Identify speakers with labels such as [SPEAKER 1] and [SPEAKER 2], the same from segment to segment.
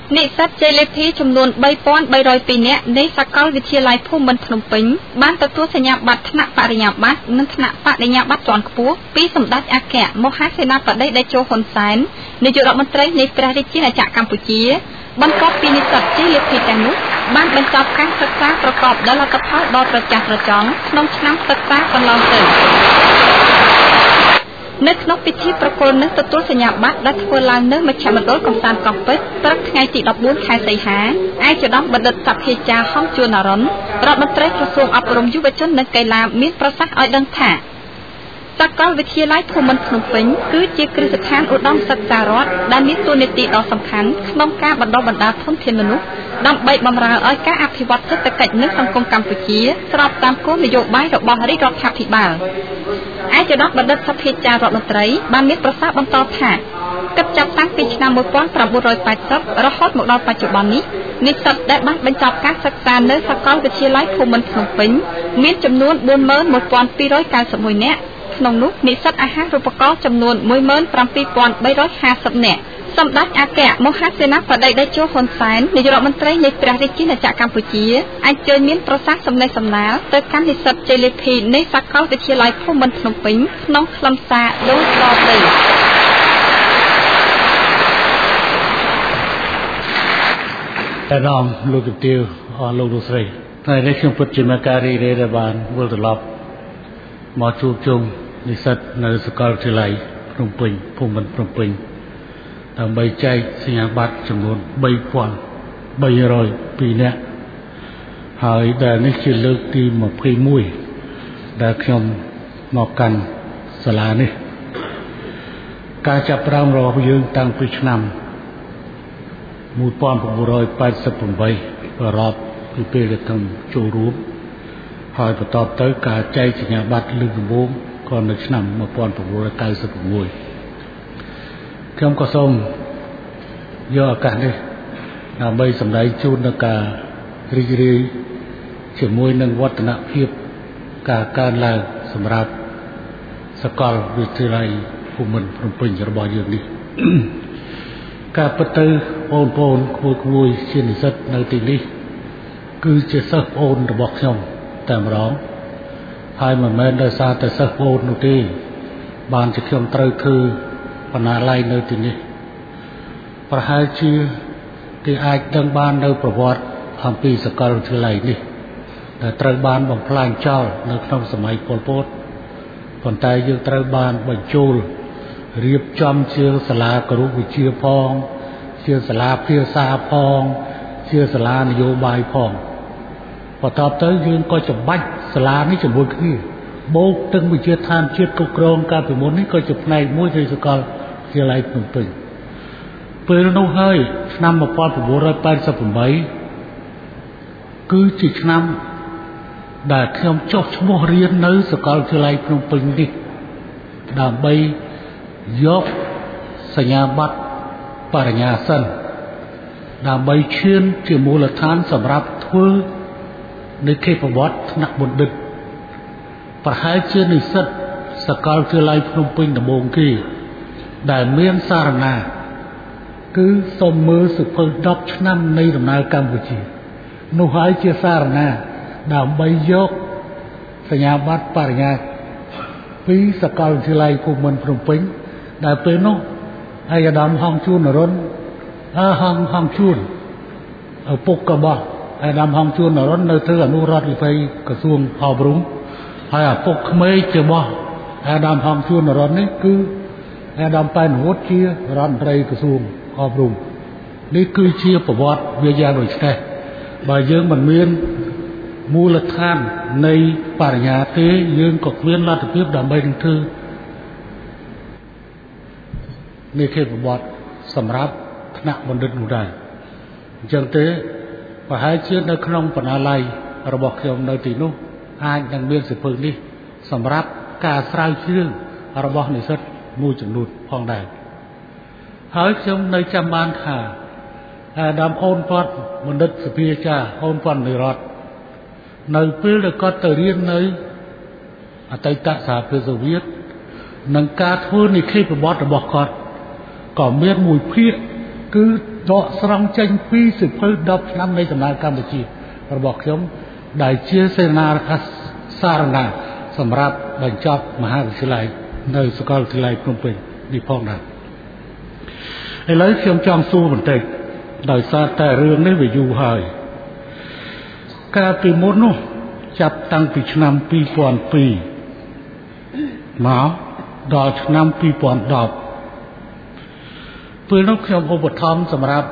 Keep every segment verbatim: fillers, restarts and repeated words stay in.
[SPEAKER 1] និស្សិត J L P ចំនួន ba nghìn ba trăm haiនាក់នៃសាកលវិទ្យាល័យភូមិន្ទភ្នំពេញបានទទួលសញ្ញាបត្រថ្នាក់បរិញ្ញាបត្រនិងថ្នាក់បរិញ្ញាបត្រជាន់ខ្ពស់ពីសម្ដេចអគ្គមហាសេនាបតីតេជោហ៊ុនសែននាយករដ្ឋមន្ត្រីនៃព្រះរាជាណាចក្រកម្ពុជាបន្ទាប់ពីនិស្សិត J L P ទាំងនោះបានបញ្ចប់ការសិក្សាប្រកបដោយលទ្ធផលដ៏ត្រចះត្រចង់ក្នុងឆ្នាំសិក្សាកន្លងទៅនៅក្នុងពិធីប្រគល់នឹងទទួលសញ្ញាបត្រដែលធ្វើឡើងនៅមជ្ឈមណ្ឌលកំសាន្តកោះពេជ្រព្រឹកថ្ងៃទីដប់បួនខែសីហាឯកឧត្តមបណ្ឌិតសភាចារ្យហងជួននរុនរដ្ឋមន្ត្រីក្រសួងអប់រំយុវជននិងកីឡាមានប្រសាសន៍ឲ្យដឹងថាសាកលវិទ្យាល័យភូមិន្ទភ្នំពេញគឺជាគ្រឹះស្ថានឧត្តមសិក្សារដ្ឋដែលមានតួនាទីដ៏សំខាន់ក្នុងការបណ្ដុះបណ្ដាលធនធានមនុស្សដើម្បីបម្រើឲ្យការអភិវឌ្ឍសេដ្ឋកិច្ចនិងសង្គមកម្ពុជាស្របតាមគោលនយោបាយរបស់រាជរដ្ឋាភិបាលឯកឧត្តមបណ្ឌិតសភាចារ្យរដ្ឋមន្ត្រីបានមានប្រសាសន៍បន្តថាគិតចាប់តាំងពីឆ្នាំmột nghìn chín trăm tám mươiរហូតមកដល់បច្ចុប្បន្ននេះនិស្សិតដែលបានបញ្ចប់ការសិក្សានៅសាកលវិទ្យាល័យភូមិន្ទភ្នំពេញមានចំនួនbốn nghìn một trăm hai mươi mộtនាក់ក្នុងនោះនិស្សិតអាហារូបករណ៍ចំនួនmột nghìn bảy trăm ba trămห้าสิบនាក់សម្ដេចអគ្គមហាសេនាបតីតេជោហ៊ុនសែននាយករដ្ឋមន្ត្រីនៃព្រះរាជាណាចក្រកម្ពុជាអញ្ជើញមានប្រសាសន៍សម្ដែងសម្ដាលទៅកាន់និស្សិត J L P នៃសាកលវិទ្យាល័យភូមិន្ទភ្នំពេញក្នុងខ្លឹមសារដូចតទៅ
[SPEAKER 2] តែរំលោកជំទាវអស់លោកលោកស្រីថ្ងៃនេះខ្ញុំពិតជាមានការរីករាយដែលបានវិលត្រឡប់មកជួបជុំនិស្សិតនៅសាកលវិទ្យាល័យភ្នំពេញភូមិន្ទភ្នំពេញដើម្បីចែកសញ្ញាបត្រចំនួនba nghìn ba trăm haiនាក់ហើយដែលនេះជាលើកទីยี่สิบเอ็ดដែលខ្ញុំមកកាន់សាលានេះការចាប់ផ្ដើមរបស់យើងតាំងពីឆ្នាំmột nghìn chín trăm tám mươi támបរិបពីពេលដែលខ្ញុំចូលរួមហើយបន្តទៅការចែកសញ្ញាបត្រលើកដំបូងក៏នៅឆ្នាំmột nghìn chín trăm chín mươi sáuខ្ញុំក៏សូមយកឱកាសនេះដើម្បីសម្ដែងជូននូវការរីករាយជាមួយនឹងវឌ្ឍនភាពការកើនឡើងសម្រាប់សាកលវិទ្យាល័យភូមិន្ទភ្នំពេញរបស់យើងនេះការពិតទៅបងប្អូនក្មួយៗជានិស្សិតនៅទីនេះគឺជាសិស្សប្អូនរបស់ខ្ញុំតែម្ដងហើយមិនមែនដោយសារតែសិស្សប្អូននោះទេបានជាខ្ញុំត្រូវធ្វើបណ្ណាល័យនៅទីនេះប្រហែលជាគេអាចដឹងបាននៅប្រវត្តិអំពីសាកលវិទ្យាល័យនេះដែលត្រូវបានបំផ្លាញចោលនៅក្នុងសម័យប៉ុលពតប៉ុន្តែយើងត្រូវបានបញ្ចូលរៀបចំជាសាលាគរុវិជ្ជាផងជាសាលាភាសាផងជាសាលានយោបាយផងបន្ទាប់ទៅយើងក៏ចំបាច់សាលានេះជាមួយគ្នាបូកទាំងវិទ្យាឋានជាតិគ្រប់គ្រងកាលពីមុននេះក៏ជាផ្នែកមួយនៃសាកលវិទ្យាល័យភ្នំពេញពេលនោះហើយឆ្នាំmột nghìn chín trăm tám mươi támគឺជាឆ្នាំដែលខ្ញុំចុះឈ្មោះរៀននៅសាកលវិទ្យាល័យភ្នំពេញនេះដើម្បីយកសញ្ញាបត្របរិញ្ញាសិនដើម្បីឈានជាមូលដ្ឋានសម្រាប់ធ្វើនិក្ខេបវត្តថ្នាក់បណ្ឌិតប្រហែលជានិស្សិតសាកលវិទ្យាល័យភ្នំពេញដំបូងគេដែលមានសារណាគឺសូមមើលសិភៅដប់ឆ្នាំនៃដំណើរកម្ពុជានោះហើយជាសារណាដើម្បីយកសញ្ញាបត្របរិញ្ញាពីសាកលវិទ្យាល័យភូមិន្ទភ្នំពេញដែលពេលនោះឯកឧត្តមហងជួននរុនអើហងហងជួនឪពុករបស់ឯកឧត្តមហងជួននរុននៅធ្វើអនុរដ្ឋលេខីក្រសួងអប់រំហើយឪពុកក្មេករបស់ឯកឧត្តមហងជួននរុននេះគឺឯកឧត្តមប៉ែនវុឌ្ឍជារដ្ឋមន្ត្រីក្រសួងអប់រំនេះគឺជាប្រវត្តិវាយ៉ាងដូចនេះបើយើងមិនមានមូលដ្ឋាននៃបរិញ្ញាទេយើងក៏គ្មានលទ្ធភាពដើម្បីនឹងធ្វើនិក្ខេបវត្តសម្រាប់ថ្នាក់បណ្ឌិតនោះដែរអញ្ចឹងទេប្រហែលជានៅក្នុងបណ្ណាល័យរបស់ខ្ញុំនៅទីនោះអាចនឹងមានសិភៅនេះសម្រាប់ការស្រាវជ្រាវរបស់និស្សិតមួយចំនួនផងដែរហើយខ្ញុំនៅចាំបានថាអាដាមអូនគាត់បណ្ឌិតសភាចារ្យអូនគាត់និរដ្ឋនៅពេលដែលគាត់ទៅរៀននៅអតីតសហភាពសូវៀតនិងការធ្វើនិក្ខេបវត្តរបស់គាត់ក៏មានមួយភាគគឺដកស្រង់ចេញពីសិភៅដប់ឆ្នាំនៃដំណើរកម្ពុជារបស់ខ្ញុំដែលជាសេនាសារណាសម្រាប់បញ្ចប់មហាវិទ្យាល័យនៅសាកលវិទ្យាល័យភ្នំពេញនេះផងដែរឥឡូវខ្ញុំចង់សួរបន្តិចដោយសារតែរឿងនេះវាយូរហើយកាលពីមុននោះចាប់តាំងពីឆ្នាំពីរពាន់ពីរមកដល់ឆ្នាំពីរពាន់ដប់ពេលនោះខ្ញុំឧបត្ថម្ភសម្រាប់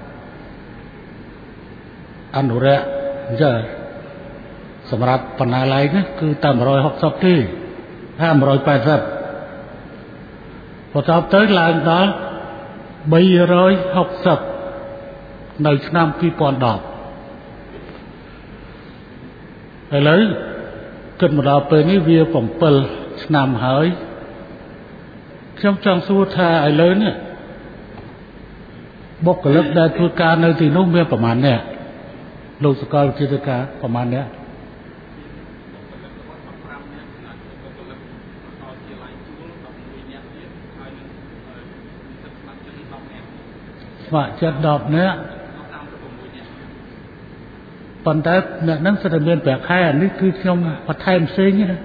[SPEAKER 2] អនុរិយចាសម្រាប់បណ្ណាល័យនេះគឺតែmột trăm sáu mươiទេហើយmột trăm tám mươiបន្ទាប់ទៅឡើងដល់ba trăm sáu mươiនៅឆ្នាំពីរពាន់ដប់ឥឡូវគិតមកដល់ពេលនេះវាbảyឆ្នាំហើយខ្ញុំចង់សួរថាឥឡូវនេះបុគ្គលិកដែលធ្វើការនៅទីនោះមានប្រមាណអ្នកលោកសកលវិទ្យាធការប្រមាណអ្នកស្ម័គ្រចិត្តដប់អ្នកប៉ុន្តែអ្នកហ្នឹងសិតតែមានប្រាក់ខែអានេះគឺខ្ញុំបន្ថែមផ្សេងណា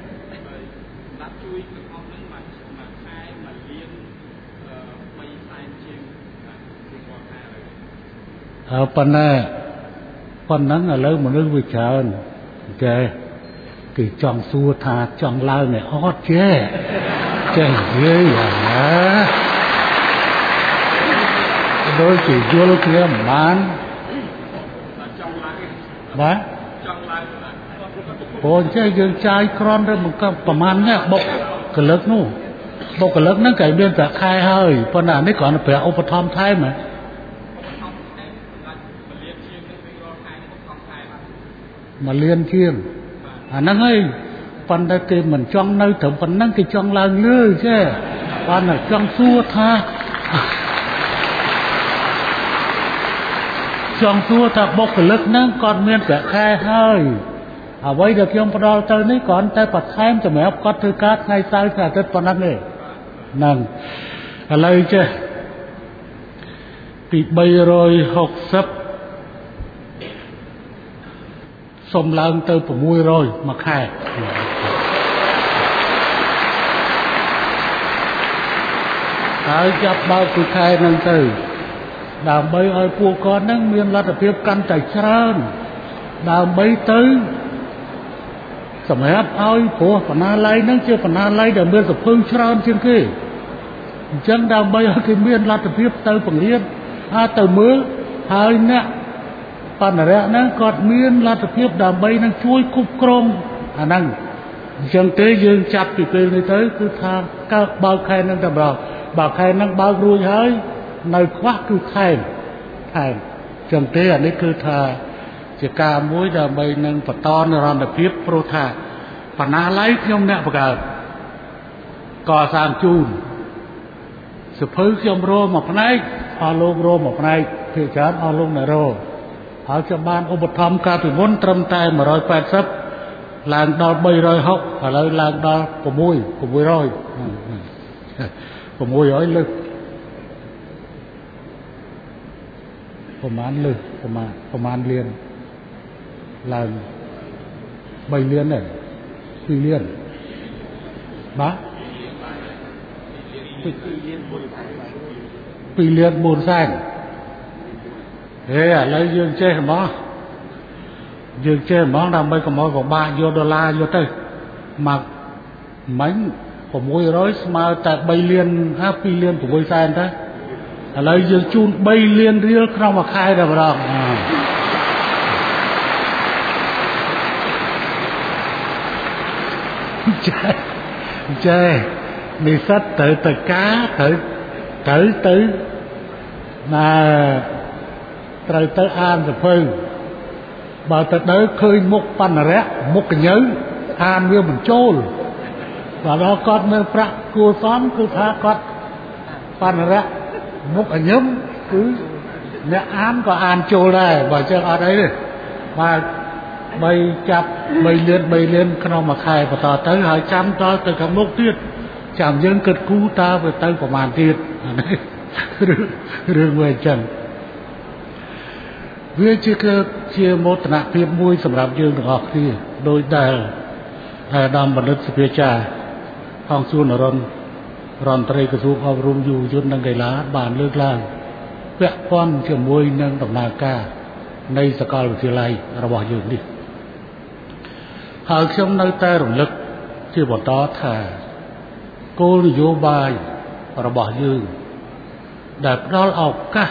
[SPEAKER 2] អើប៉ុន្តែប៉ុណ្ណឹងឥឡូវមនុស្សវាច្រើនចេះគេចង់សួរថាចង់ឡើងឯអត់ចេះចេះនិយាយអាដូចជាយល់គ្នាមិនបានបាទចង់ឡើងព្រោះចេះយើងចាយក្រន់ទៅមកប្រហែលនេះបុកកលឹកនោះបុកកលឹកហ្នឹងគេមានប្រាក់ខែហើយប៉ុន្តែនេះគ្រាន់តែប្រាក់ឧបត្ថម្ភថែមហ៎មួយលានជាងអាហ្នឹងហើយប៉ុន្តែគេមិនចង់នៅត្រឹមប៉ុណ្ណឹងគេចង់ឡើងលើចេះបានតែចង់សួរថាចង់សួរថាបុគ្គលិកហ្នឹងគាត់មានប្រាក់ខែហើយអ្វីដែលខ្ញុំផ្ដល់ទៅនេះគ្រាន់តែបន្ថែមសម្រាប់គាត់ធ្វើការថ្ងៃសៅរ៍ថ្ងៃអាទិត្យប៉ុណ្ណឹងទេហ្នឹងឥឡូវចេះពីba trăm sáu mươiសុំឡើងទៅsáu trămមួយខែហើយចាប់បើកពីខែហ្នឹងទៅដើម្បីឲ្យពួកគាត់ហ្នឹងមានលទ្ធភាពកាន់តែច្រើនដើម្បីទៅសម្រាប់ឲ្យព្រោះបណ្ណាល័យហ្នឹងជាបណ្ណាល័យដែលមានសភៅច្រើនជាងគេអញ្ចឹងដើម្បីឲ្យគេមានលទ្ធភាពទៅបង្រៀនអាចទៅមើលហើយអ្នកបណ្ណារៈហ្នឹងគាត់មានលទ្ធភាពដើម្បីនឹងជួយគ្រប់គ្រងអាហ្នឹងអញ្ចឹងទេយើងចាប់ពីពេលនេះទៅគឺថាកើតបើកខែហ្នឹងតែម្ដងបើខែហ្នឹងបើករួចហើយនៅខ្វះគឺថែមថែមអញ្ចឹងទេអានេះគឺថាជាការមួយដើម្បីនឹងបន្តនិរន្តរភាពព្រោះថាបណ្ណាល័យខ្ញុំអ្នកបង្កើតកសាងជូនសភៅខ្ញុំរកមួយផ្នែកអស់លោករកមួយផ្នែកភាគច្រើនអស់លោកអ្នករកហើយខ្ញុំបានឧបត្ថម្ភកាលពីមុនត្រឹមតែmột trăm tám mươiឡើងដល់ba trăm sáu mươiឥឡូវឡើងដល់6 600 600លើសប្រហែលលើសប្រហែលប្រហែលលានឡើងbaលានដែរពីរលានបាទពីរលានbốnសែនហេឥឡូវយើងចេះហ្មងយើងចេះហ្មងដើម្បីកុំឲ្យពិបាកយកដុល្លារយកទៅមកមិញ600ស្មើតែbaលានហាពីរលាន6សែនទៅឥឡូវយើងជូនbaលានរៀលក្នុងមួយខែតែម្ដងចេះចេះនិស្សិតទៅទៅការទៅទៅទៅណាត្រូវទៅអានសភៅបើទៅដល់ឃើញមុខបណ្ណារៈមុខកញ្ញើអានវាមិនចូលបើដល់គាត់មានប្រាក់គួរសមគឺថាគាត់បណ្ណារៈមុខកញ្ញឹមគឺអ្នកអានក៏អានចូលដែរបើចឹងអត់អីទេបាទបីចាប់baលានbaលានក្នុងមួយខែបន្តទៅហើយចាំតទៅខាងមុខទៀតចាំយើងគិតគូរតើវាទៅប្រមាណទៀតអានេះរឿងរឿងវាអញ្ចឹងវាជាគឺជាមោទនភាពមួយសម្រាប់យើងទាំងអស់គ្នាដោយដែលអាដាមបណ្ឌិតសុភាចារហងសួនរនរដ្ឋមន្ត្រីក្រសួងអប់រំយុវជននិងកីឡាបានលើកឡើងពាក់ព័ន្ធជាមួយនឹងដំណើរការនៃសាកលវិទ្យាល័យរបស់យើងនេះហើយខ្ញុំនៅតែរំលឹកជាបន្តថាគោលនយោបាយរបស់យើងដែលផ្ដល់ឱកាស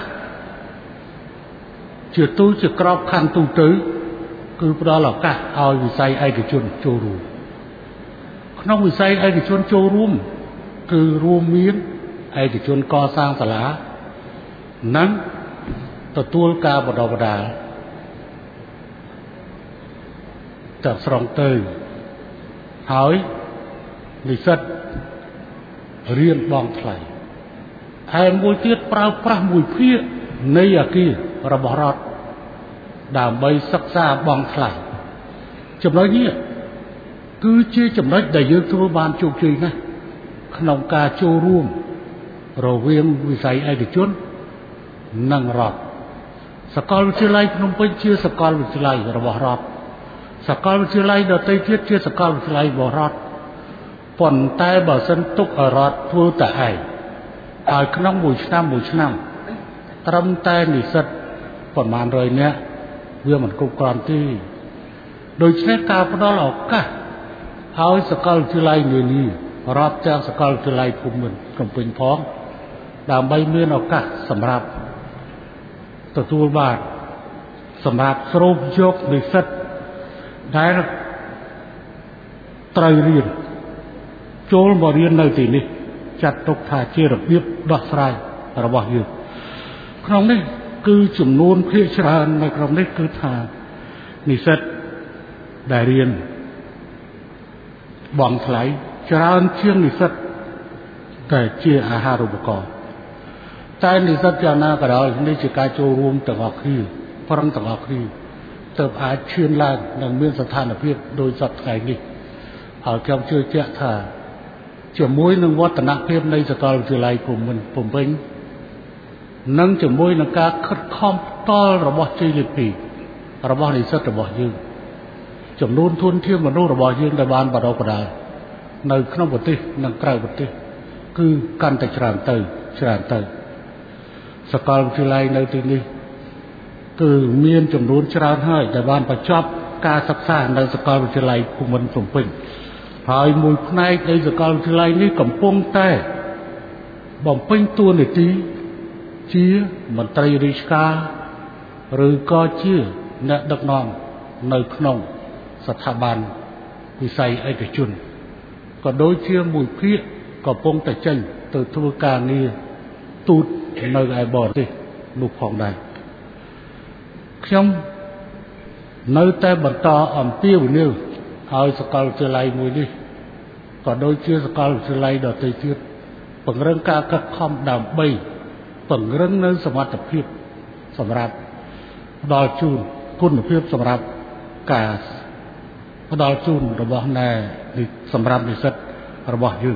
[SPEAKER 2] ជាទូជាក្របខ័ណ្ឌទូទៅគឺផ្ដល់ឱកាសឲ្យវិស័យឯកជនចូលរួមក្នុងវិស័យឯកជនចូលរួមគឺរួមមានឯកជនកសាងសាលានិងទទួលការបណ្ដុះបណ្ដាលទាំងស្រុងទៅហើយនិស្សិតរៀនបង់ថ្លៃហើយមួយទៀតប្រើប្រាស់មួយភាគនៃអគាររបស់រដ្ឋដើម្បីសិក្សាបង់ថ្លៃចំណុចនេះគឺជាចំណុចដែលយើងធ្វើបានជោគជ័យណាស់ក្នុងការចូលរួមរវាងវិស័យឯកជននិងរដ្ឋសាកលវិទ្យាល័យភ្នំពេញជាសាកលវិទ្យាល័យរបស់រដ្ឋសាកលវិទ្យាល័យដទៃទៀតជាសាកលវិទ្យាល័យរបស់រដ្ឋប៉ុន្តែបើសិនទុកឲ្យរដ្ឋធ្វើតែឯងហើយក្នុងមួយឆ្នាំមួយឆ្នាំត្រឹមតែនិស្សិតប្រមាណរយនាក់វាមិនគ្រប់គ្រាន់ទេដូច្នេះការផ្ដល់ឱកាសឲ្យសាកលវិទ្យាល័យនានារដ្ឋទាំងសាកលវិទ្យាល័យភូមិន្ទភ្នំពេញផងដើម្បីមានឱកាសសម្រាប់ទទួលបានសម្រាប់ស្រូបយកនិស្សិតដែលត្រូវរៀនចូលមករៀននៅទីនេះចាត់ទុកថាជារបៀបដោះស្រាយរបស់យើងក្នុងនេះគឺចំនួនភាគច្រើននៅក្នុងនេះគឺថានិស្សិតដែលរៀនបង់ថ្លៃច្រើនជាងនិស្សិតដែលជាអាហារូបករណ៍តែនិស្សិតយ៉ាងណាក៏ដោយនេះជាការចូលរួមទាំងអស់គ្នាប្រឹងទាំងអស់គ្នាទើបអាចឈានឡើងនិងមានស្ថានភាពដោយសពថ្ងៃនេះហើយខ្ញុំជឿជាក់ថាជាមួយនឹងវឌ្ឍនភាពនៃសាកលវិទ្យាល័យភូមិន្ទភ្នំពេញនិងជាមួយនឹងការខិតខំផ្ទាល់របស់ជ័យលាភីរបស់និស្សិតរបស់យើងចំនួនធនធានមនុស្សរបស់យើងដែលបានបណ្ដុះបណ្ដាលនៅក្នុងប្រទេសនិងក្រៅប្រទេសគឺកាន់តែច្រើនទៅច្រើនទៅសាកលវិទ្យាល័យនៅទីនេះគឺមានចំនួនច្រើនហើយដែលបានបញ្ចប់ការសិក្សានៅសាកលវិទ្យាល័យភូមិន្ទភ្នំពេញហើយមួយផ្នែកនៃសាកលវិទ្យាល័យនេះកំពុងតែបំពេញតួនាទីជាមន្ត្រីរាជការឬក៏ជាអ្នកដឹកនាំនៅក្នុងស្ថាប័នវិស័យឯកជនក៏ដូចជាមួយភាគកំពុងតែចេញទៅធ្វើការងារទូតនៅឯបរទេសនោះផងដែរខ្ញុំនៅតែបន្តអំពាវនាវឲ្យសាកលវិទ្យាល័យមួយនេះក៏ដូចជាសាកលវិទ្យាល័យដទៃទៀតពង្រឹងការខិតខំដើម្បីពង្រឹងនៅសមត្ថភាពសម្រាប់ផ្ដល់ជូនគុណភាពសម្រាប់ការផ្ដល់ជូនរបស់ណែសម្រាប់និស្សិតរបស់យើង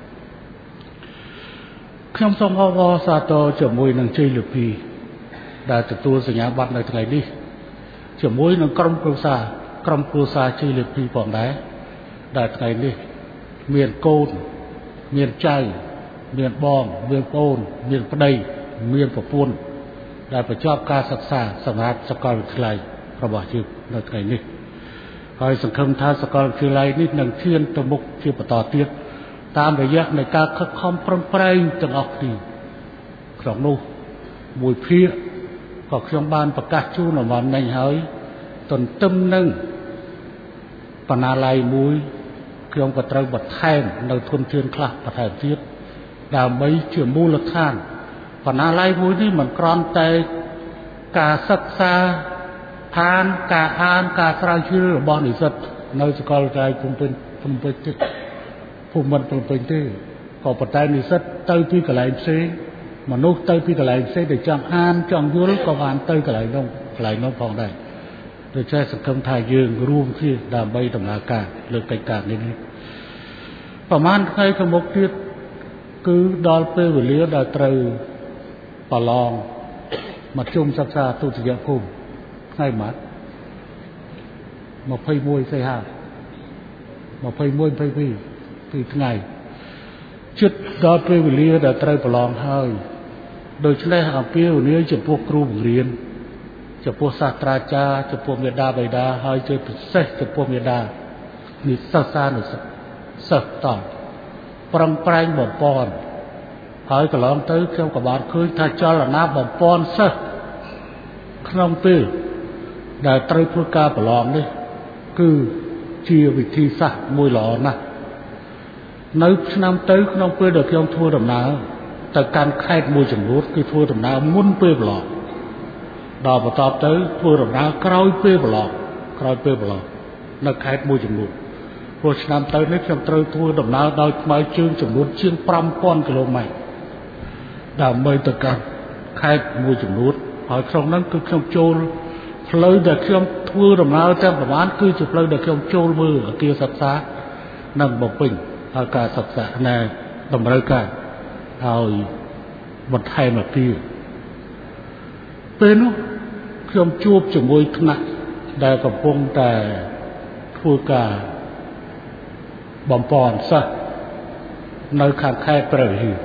[SPEAKER 2] ខ្ញុំសូមអបអរសាទរជាមួយនឹងជ័យលាភីដែលទទួលសញ្ញាបត្រនៅថ្ងៃនេះជាមួយនឹងក្រុមគ្រួសារក្រុមគ្រួសារជ័យលាភីផងដែរដែលថ្ងៃនេះមានកូនមានចៅមានបងមានប្អូនមានប្តីមានប្រពន្ធដែលបញ្ចប់ការសិក្សាសម្រាប់សាកលវិទ្យាល័យរបស់យើងនៅថ្ងៃនេះហើយសង្ឃឹមថាសាកលវិទ្យាល័យនេះនឹងឈានទៅមុខជាបន្តទៀតតាមរយៈនៃការខិតខំប្រឹងប្រែងទាំងអស់គ្នាក្នុងនោះមួយភាគក៏ខ្ញុំបានប្រកាសជូនអំណមិញហើយទន្ទឹមនឹងបណ្ណាល័យមួយខ្ញុំក៏ត្រូវបន្ថែមនៅធនធានខ្លះបន្ថែមទៀតដើម្បីជាមូលដ្ឋានបណ្ណាល័យមួយនេះមិនគ្រាន់តែការសិក្សាឋានការអានការស្រាវជ្រាវរបស់និស្សិតនៅសាកលវិទ្យាល័យភូមិន្ទភ្នំពេញទេភូមិន្ទភ្នំពេញទេក៏ប៉ុន្តែនិស្សិតទៅពីកន្លែងផ្សេងមនុស្សទៅពីកន្លែងផ្សេងដែលចង់អានចង់យល់ក៏បានទៅកន្លែងនោះកន្លែងនោះផងដែរដូច្នេះសង្ឃឹមថាយើងរួមគ្នាដើម្បីដំណើរការលើកិច្ចការនេះប្រហែលថ្ងៃខាងមុខទៀតគឺដល់ពេលវេលាដែលត្រូវប្រឡងមធ្យមសិក្សាទុតិយភូមិថ្ងៃមកยี่สิบเอ็ดសីហាยี่สิบเอ็ด ยี่สิบเอ็ด ពីថ្ងៃជិតដល់ពេលវេលាដែលត្រូវប្រឡងហើយដូច្នេះអំពាវនាវចំពោះគ្រូបង្រៀនចំពោះសាស្ត្រាចារ្យចំពោះមេដាបៃតាហើយជាពិសេសចំពោះមេដានិស្សិតសានុសិស្សសិស្សតប្រឹងប្រែងបំពន់ហើយកន្លងទៅខ្ញុំក៏បានឃើញថាចលនាបំពន់សិស្សក្នុងពេលដែលត្រូវធ្វើការប្រឡងនេះគឺជាវិធីសាស្ត្រមួយល្អណាស់នៅឆ្នាំទៅក្នុងពេលដែលខ្ញុំធ្វើដំណើរទៅកាន់ខេត្តមួយចំនួនគឺធ្វើដំណើរមុនពេលប្រឡងដល់បន្ទាប់ទៅធ្វើដំណើរក្រោយពេលប្រឡងក្រោយពេលប្រឡងនៅខេត្តមួយចំនួនព្រោះឆ្នាំទៅនេះខ្ញុំត្រូវធ្វើដំណើរដោយថ្មើរជើងចំនួនជាងfive thousandគីឡូម៉ែត្រដើម្បីទៅកាន់ខេត្តមួយចំនួនហើយក្នុងហ្នឹងគឺខ្ញុំចូលផ្លូវដែលខ្ញុំធ្វើដំណើរទាំងប្រមាណគឺជាផ្លូវដែលខ្ញុំចូលមើលអគារសិក្សានិងបំពេញហើយការសិក្សាណែតម្រូវការហើយបន្ថែមពីពេលនោះខ្ញុំជួបជាមួយថ្នាក់ដែលកំពុងតែធ្វើការបំពន់សិស្សនៅខាងខេត្តព្រះវិហារ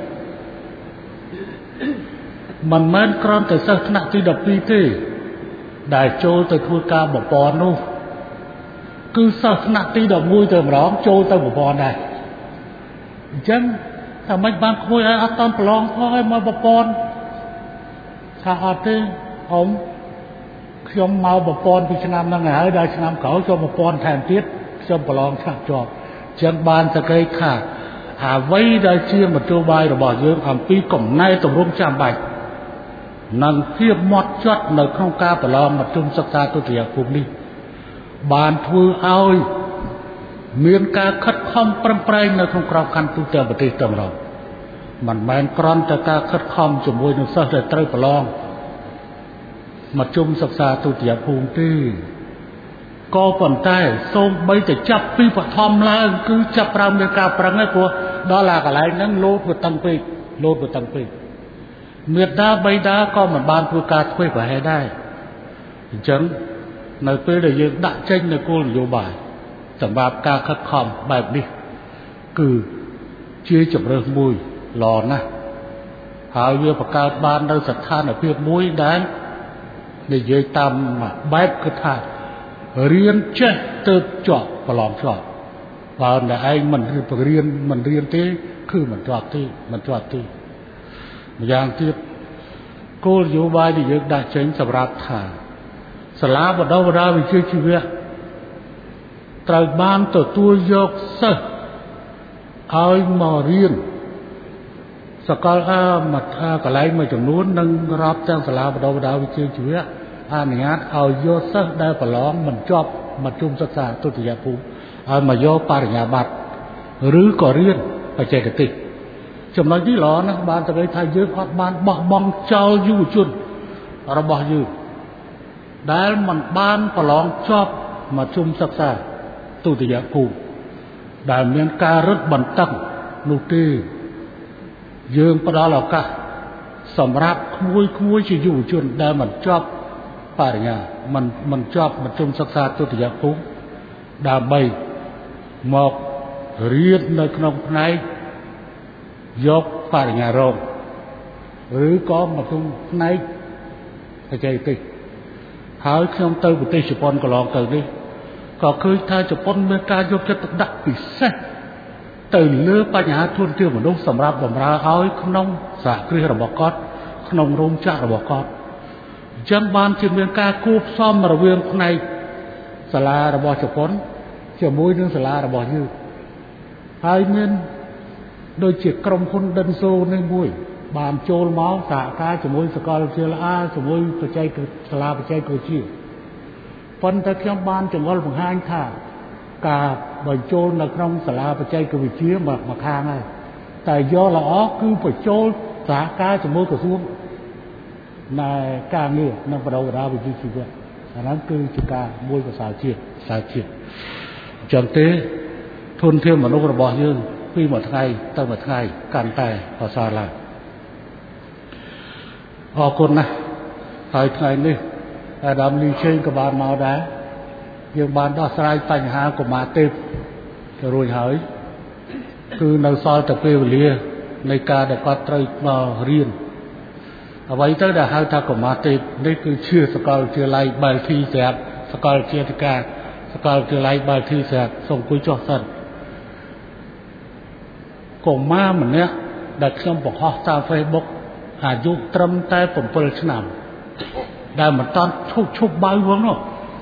[SPEAKER 2] មិនមែនគ្រាន់តែសិស្សថ្នាក់ទីtwelveទេដែលចូលទៅធ្វើការបំពន់នោះគឺសិស្សថ្នាក់ទីelevenទៅម្ដងចូលទៅបំពន់ដែរអញ្ចឹងថាមិនបានក្មួយឲ្យអត់តាន់ប្រឡងផងឲ្យមកបំពន់ថាអត់ទេអ៊ំខ្ញុំមកបំពន់ពីឆ្នាំហ្នឹងហើយដល់ឆ្នាំក្រោយខ្ញុំបំពន់ថែមទៀតខ្ញុំប្រឡងឆ្លាក់ជាប់អញ្ចឹងបានសក្តិថាអ្វីដែលជាមធ្យោបាយរបស់យើងអំពីកំណែទម្រង់ចាំបាច់និងភាពម៉ត់ចត់នៅក្នុងការប្រឡងមធ្យមសិក្សាទុតិយភូមិនេះបានធ្វើឲ្យមានការខិតខំប្រឹងប្រែងនៅក្នុងក្របខ័ណ្ឌទូទាំងប្រទេសតែម្ដងមិនមែនគ្រាន់តែការខិតខំជាមួយនឹងសិស្សដែលត្រូវប្រឡងមធ្យមសិក្សាទុតិយភូមិទេក៏ប៉ុន្តែសូម្បីតែចាប់ពីបឋមឡើងគឺចាប់ប្រើមានការប្រឹងឯព្រោះដល់អាកន្លែងហ្នឹងលោតវាតឹងពេកលោតវាតឹងពេកមេដាបៃតាក៏មិនបានធ្វើការធ្វើប្រហែលដែរអញ្ចឹងនៅពេលដែលយើងដាក់ចេញនៅគោលនយោបាយសម្រាប់ការខិតខំបែបនេះគឺជាជំរើសមួយល្អណាស់ហើយវាបង្កើតបាននៅស្ថានភាពមួយដែលនិយាយតាមបែបគឺថារៀនចេះទៅជាប់ប្រឡងជាប់បើតែឯងមិនរៀនមិនរៀនទេគឺមិនជាប់ទេមិនជាប់ទេម្យ៉ាងទៀតគោលនយោបាយដែលយើងដាក់ចេញសម្រាប់ថាសាលាបណ្ដុះបណ្ដាលវិជ្ជាជីវៈត្រូវបានទទួលយកសិស្សឲ្យមករៀនសកលអាមថាកន្លែងមួយចំនួននិងរាប់ទាំងសាលាបណ្ដុះបណ្ដាលវិជ្ជាជីវៈអនុញ្ញាតឲ្យយកសិស្សដែលប្រឡងមិនជាប់មធ្យមសិក្សាទុតិយភូមិឲ្យមកយកបរិញ្ញាបត្រឬក៏រៀនបច្ចេកទេសចំណុចនេះល្អណាស់បានតែថាយើងអត់បានបោះបង់ចោលយុវជនរបស់យើងដែលមិនបានប្រឡងជាប់មធ្យមសិក្សាទុតិយភូមិដែលមានការរឹតបន្តឹងនោះទេយើងផ្ដល់ឱកាសសម្រាប់ក្មួយក្មួយជាយុវជនដែលមិនជាប់បរិញ្ញាមិនមិនជាប់មធ្យមសិក្សាទុតិយភូមិដើម្បីមករៀននៅក្នុងផ្នែកយកបរិញ្ញារងឬក៏មកក្នុងផ្នែកបច្ចេកទេសហើយខ្ញុំទៅប្រទេសជប៉ុនកន្លងទៅនេះក៏ឃើញថាជប៉ុនមានការយកចិត្តទុកដាក់ពិសេសទៅលើបញ្ហាធនធានមនុស្សសម្រាប់បម្រើឲ្យក្នុងសហគ្រាសរបស់គាត់ក្នុងរោងចក្ររបស់គាត់អញ្ចឹងបានជាមានការគួបផ្សំរវាងផ្នែកសាលារបស់ជប៉ុនជាមួយនឹងសាលារបស់យើងហើយមានដូចជាក្រុមហ៊ុនដិនសូនេះមួយបានចូលមកសហការជាមួយសាកលវិទ្យាល័យជាមួយបច្ចេកសាលាបច្ចេកវិទ្យាប៉ុន្តែខ្ញុំបានចង្អុលបង្ហាញថាការបញ្ចូលនៅក្នុងសាលាបច្ចេកវិទ្យាមកខាងហើយតែយកល្អគឺបញ្ចូលសហការជាមួយក្រសួងណែការងារនិងបណ្ដុះបណ្ដាលវិជ្ជាជីវៈអាហ្នឹងគឺជាការមួយប្រសើរជាតិសាជាតិអញ្ចឹងទេធនធានមនុស្សរបស់យើងពីមួយថ្ងៃទៅមួយថ្ងៃកាន់តែប្រសើរឡើងអរគុណណាស់ហើយថ្ងៃនេះអាដាមលីឆេងក៏បានមកដែរយើងបានដោះស្រាយបញ្ហាកុមារទេពទៅរួចហើយគឺនៅសល់តែពេលវេលានៃការដែលគាត់ត្រូវមករៀនអ្វីទៅដែលហៅថាកុមារទេពនេះគឺជាសកលវិទ្យាល័យបាល់ធីស្រាប់សកលវិទ្យាធិការសកលវិទ្យាល័យបាល់ធីស្រាប់សូមអង្គុយចុះសិនកុមារម្នាក់ដែលខ្ញុំបង្ហោះតាម Facebook អាយុត្រឹមតែ7ឆ្នាំដែលមិនតាន់ឈប់ឈប់បៅផងនោះ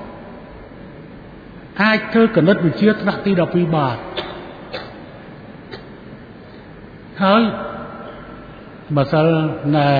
[SPEAKER 2] អាចធ្វើគណិតវិទ្យាថ្នាក់ទីដប់ពីរបានហើយម្សិលណែ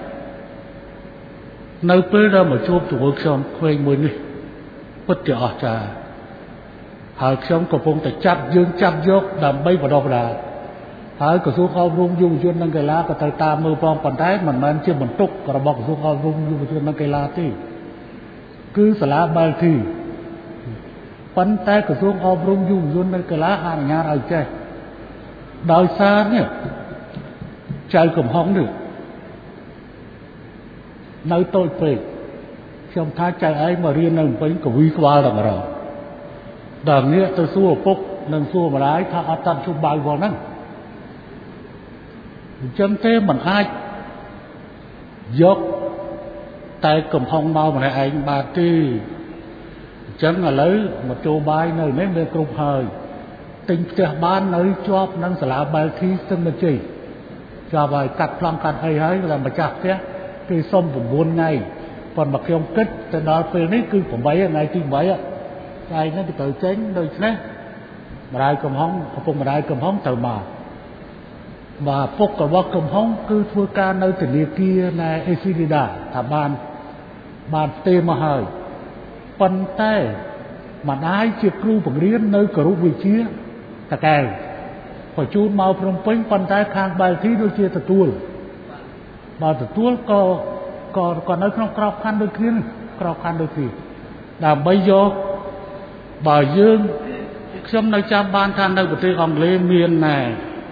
[SPEAKER 2] នៅពេលដែលមកជួបជាមួយខ្ញុំក្មេងមួយនេះពិតជាអស្ចារ្យហើយខ្ញុំកំពុងតែចាប់យើងចាប់យកដើម្បីបណ្ដុះបណ្ដាលហើយក្រសួងអប់រំយុវជននិងកីឡាក៏ត្រូវតាមមើលផងប៉ុន្តែមិនមែនជាបន្ទុករបស់ក្រសួងអប់រំយុវជននិងកីឡាទេគឺសាលាបាល់ធីប៉ុន្តែក្រសួងអប់រំយុវជននិងកីឡាអនុញ្ញាតឲ្យចេះដោយសារនេះចៅកំហុងនេះនៅតូចពេកខ្ញុំថាចៅឯងមករៀននៅភ្នំពេញកវីក្បាលតែម្ដងដល់នេះទៅសួរឪពុកនិងសួរម្ដាយថាអត់តាន់ជុំបៅផងហ្នឹងអញ្ចឹងទេមិនអាចយកតែកំហុងមកម្នាក់ឯងបានទេអញ្ចឹងឥឡូវមកចូលបាយនៅនេះមានគ្រប់ហើយទិញផ្ទះបាននៅជាប់នឹងសាលាបាល់ធីស្ទឹងមជ័យជាប់ហើយកាត់ប្លង់កាត់អីហើយតែម្ចាស់ផ្ទះគេសុំ9ថ្ងៃប៉ុន្តែខ្ញុំគិតទៅដល់ពេលនេះគឺ8ថ្ងៃទី8ថ្ងៃនេះទៅចេញដូច្នេះម្ដាយកំហុងឪពុកម្ដាយកំហុងទៅមកបាទពុករបស់កំហុងគឺធ្វើការនៅធនាគារណែអេស៊ីឌីដាថាបានបានផ្ទេមកហើយប៉ុន្តែម្ដាយជាគ្រូបង្រៀននៅគរុវិទ្យាតកែវបញ្ជូនមកភ្នំពេញប៉ុន្តែខាងបាល់ធីដូចជាទទួលបើទទួលក៏ក៏ក៏នៅក្នុងក្របខ័ណ្ឌដូចគ្នាក្របខ័ណ្ឌដូចគ្នាដើម្បីយកបើយើងខ្ញុំនៅចាំបានថានៅប្រទេសអង់គ្លេសមានណែ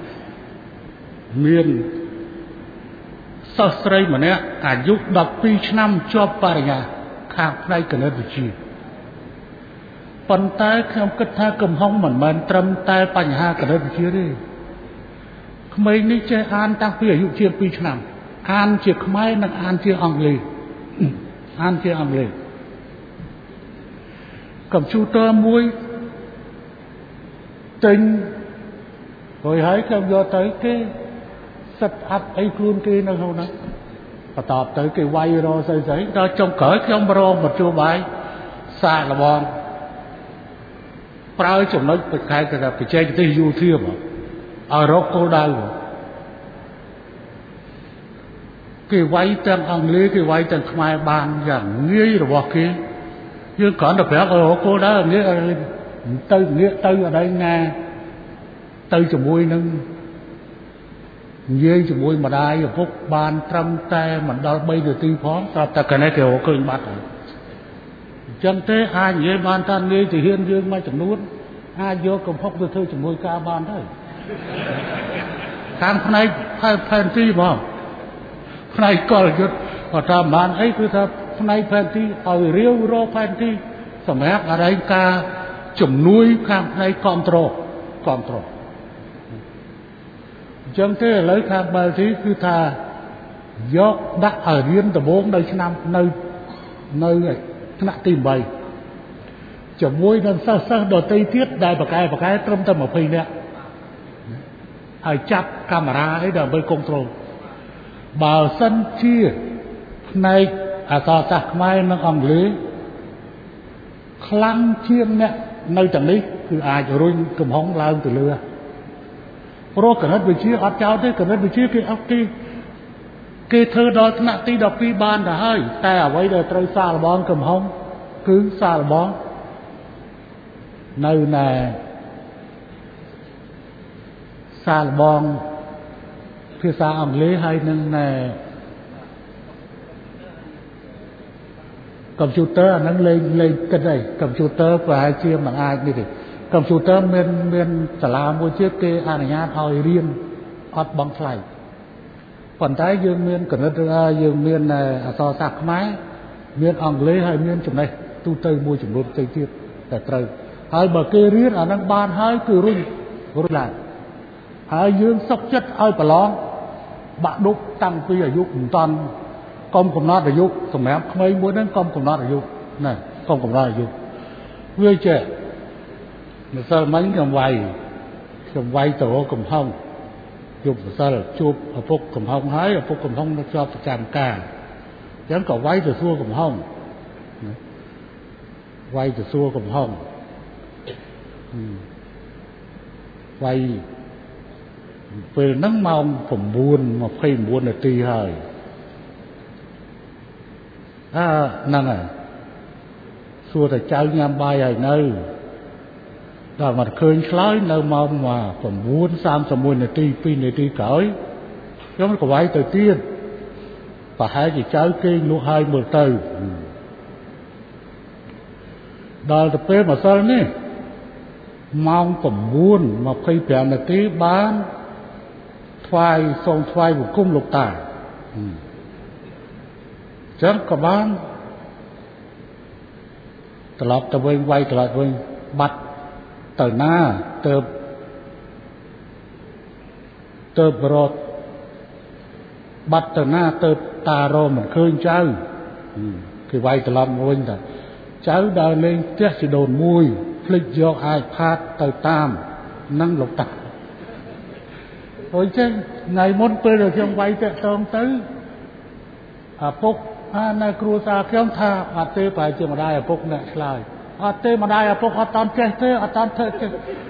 [SPEAKER 2] មានសិស្សស្រីម្នាក់អាយុ12ឆ្នាំជាប់បរិញ្ញាខាងផ្នែកគណិតវិទ្យាប៉ុន្តែខ្ញុំគិតថាកំហុងមិនមែនត្រឹមតែបញ្ហាគណិតវិទ្យាទេក្មេងនេះចេះអានតាំងពីអាយុជាង2ឆ្នាំអានជាខ្មែរនិងអានជាអង់គ្លេសអានជាអង់គ្លេសកុំព្យូទ័រមួយទិញហើយហើយខ្ញុំយកទៅគេសិតអាប់អីខ្លួនគេនៅក្នុងហ្នឹងបន្ទាប់ទៅគេវាយរកស្អីស្អីដល់ចុងក្រោយខ្ញុំរងមកជួបបាយសាកល្បងប្រើចំណុចបច្ចេកទេសបច្ចេកទេសយោធាមកឲ្យរកគោលដៅគេវាយទាំងអង់គ្លេសគេវាយទាំងខ្មែរបានយ៉ាងងាយរបស់គេយើងគ្រាន់តែប្រាប់ឲ្យរកគោលដៅងាយទៅងាកទៅអីណាទៅជាមួយនឹងនិយាយជាមួយម្ដាយឪពុកបានត្រឹមតែមិនដល់3នាទីផងស្រាប់តែកណេះគេរកឃើញបាត់ហើយអញ្ចឹងទេអាចនិយាយបានថាងាយទៅហ៊ានយើងមួយចំនួនអាចយកកំហុកទៅធ្វើជាមួយការបានទៅតាមផ្នែកផែនទីបងផ្នែកកលយុទ្ធគាត់ថាបានអីគឺថាផ្នែកផែនទីឲ្យរាវរកផែនទីសម្រាប់អរិយការជំនួយខាងផ្នែកគ្រប់គ្រងគ្រប់គ្រងអញ្ចឹងទេឥឡូវខាងបាល់ទីគឺថាយកដាក់ឲ្យរៀនដំបូងនៅឆ្នាំនៅនៅថ្នាក់ទី8ជាមួយនឹងសិស្សសិស្សដទៃទៀតដែលបកែបកែត្រឹមតែ20នាក់ហើយចាប់កាមេរ៉ាអីដើម្បីគ្រប់គ្រងបើសិនជាផ្នែកអក្សរសាស្ត្រខ្មែរនិងអង់គ្លេសខ្លាំងជាងអ្នកនៅទាំងនេះគឺអាចរុញកំហុងឡើងទៅលើព្រោះគណិតវិទ្យាអត់ចោលទេគណិតវិទ្យាគេអត់គេគេធ្វើដល់ថ្នាក់ទីដប់ពីរបានទៅហើយតែអ្វីដែលត្រូវសាកល្បងកំហុងគឺសាកល្បងនៅណែសាកល្បងភាសាអង់គ្លេសហើយនឹងណែកុំព្យូទ័រអាហ្នឹងលេងលេងគិតអីកុំព្យូទ័រប្រហែលជាមិនអាចនេះទេកុំព្យូទ័រមានមានសាលាមួយទៀតគេអនុញ្ញាតឲ្យរៀនអត់បង់ថ្លៃប៉ុន្តែយើងមានគណិតយើងមានអក្សរសាស្ត្រខ្មែរមានអង់គ្លេសហើយមានចំណេះទូទៅមួយចំនួនផ្សេងទៀតតែត្រូវហើយបើគេរៀនអានឹងបានហើយគឺរុញរុញឡើងហើយយើងសុខចិត្តឲ្យប្រឡងបាក់ឌុបតាំងពីអាយុមិនតាន់កុំកំណត់អាយុសម្រាប់ក្មេងមួយហ្នឹងកុំកំណត់អាយុណាកុំកំណត់អាយុវាចេះម្សិលមិញខ្ញុំវាយខ្ញុំវាយទៅរកកំហុងយប់ម្សិលជួបឪពុកកំហុងហើយឪពុកកំហុងនៅជាប់ប្រចាំការអញ្ចឹងក៏វាយទៅសួរកំហុងវាយទៅសួរកំហុងវាយពេលហ្នឹងម៉ោង9:ម្ភៃ៩នាទីហើយអើហ្នឹងហើយសួរតែចៅញ៉ាំបាយហើយនៅដល់មកឃើញឆ្លើយនៅម៉ោង9:សាមសិបមួយនាទីពីរនាទីក្រោយខ្ញុំក៏វាយទៅទៀតប្រហែលជាចៅគេលក់ហើយមើលទៅដល់ទៅពេលម្សិលនេះម៉ោង9:ម្ភៃប្រាំនាទីបានថ្វាយសូមថ្វាយបង្គំលោកតាចឹងក៏បានត្រឡប់ទៅវិញវាយត្រឡប់វិញបាត់ទៅណាទៅទៅរត់បាត់ទៅណាទៅតារមមិនឃើញចៅគេវាយត្រឡប់វិញតាចៅដើរលេងផ្ទះជីដូនមួយភ្លេចយកអាចផាតទៅតាមនឹងលោកតាហើយចឹងថ្ងៃមុនពេលដែលខ្ញុំវាយតាក់តងទៅឪពុកអានៅគ្រួសារខ្ញុំថាអត់ទេប្រហែលជាម្ដាយឪពុកអ្នកឆ្លើយអត់ទេម្ដាយឪពុកអត់តាន់ចេះទេអត់តាន់ធ្វើទេ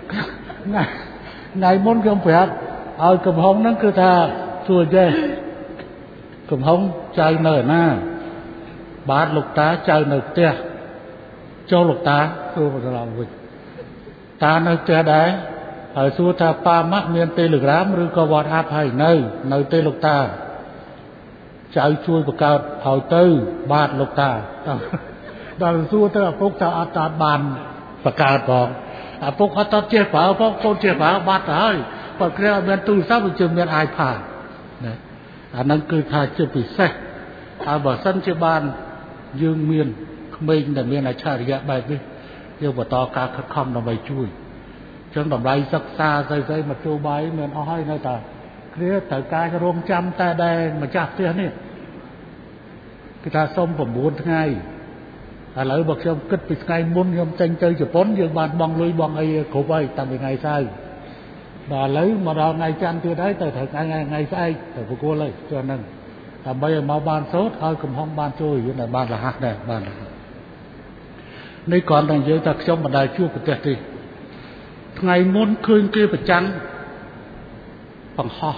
[SPEAKER 2] ថ្ងៃមុនខ្ញុំប្រាប់ឲ្យកំហុងហ្នឹងគឺថាសួរចេះកំហុងចៅនៅឯណាបាទលោកតាចៅនៅផ្ទះចុះលោកតាសួរត្រឡប់វិញតានៅផ្ទះដែរហើយសួរថាប៉ាម៉ាក់មាន Telegram ឬក៏ WhatsApp ហើយនៅនៅទេលោកតាចៅជួយបង្កើតឲ្យទៅបាទលោកតាដល់សួរទៅឪពុកថាអត់តាបានបង្កើតផងឪពុកអត់តចេះប្រើផងកូនចេះប្រើបាត់ទៅហើយបើគ្រាន់តែមានទូរស័ព្ទវាជិះមាន iPad ណាអាហ្នឹងគឺថាជាពិសេសហើយបើសិនជាបានយើងមានក្មេងដែលមានអច្ឆរិយៈបែបនេះយើងបន្តការខិតខំដើម្បីជួយអញ្ចឹងតម្លៃសិក្សាស្អីៗមកចូលបាយមិនអស់ហើយនៅតែគ្រាត្រូវការរងចាំតែដែលម្ចាស់ផ្ទះនេះគេថាសុំ9ថ្ងៃឥឡូវបើខ្ញុំគិតពីថ្ងៃមុនខ្ញុំចេញទៅជប៉ុនយើងបានបង់លុយបង់អីគ្រប់ហើយតាំងពីថ្ងៃសៅរ៍ដល់ឥឡូវមកដល់ថ្ងៃច័ន្ទទៀតហើយទៅត្រូវថ្ងៃថ្ងៃស្អែកទៅប្រគល់ហើយទៅហ្នឹងដើម្បីឲ្យមកបានសូត្រឲ្យកំហុងបានជួយយើងឲ្យបានរហ័សដែរបាននេះគ្រាន់តែនិយាយថាខ្ញុំមិនដែលជួបប្រទេសទេថ្ងៃមុនឃើញគេប្រចាំបង្ហោះ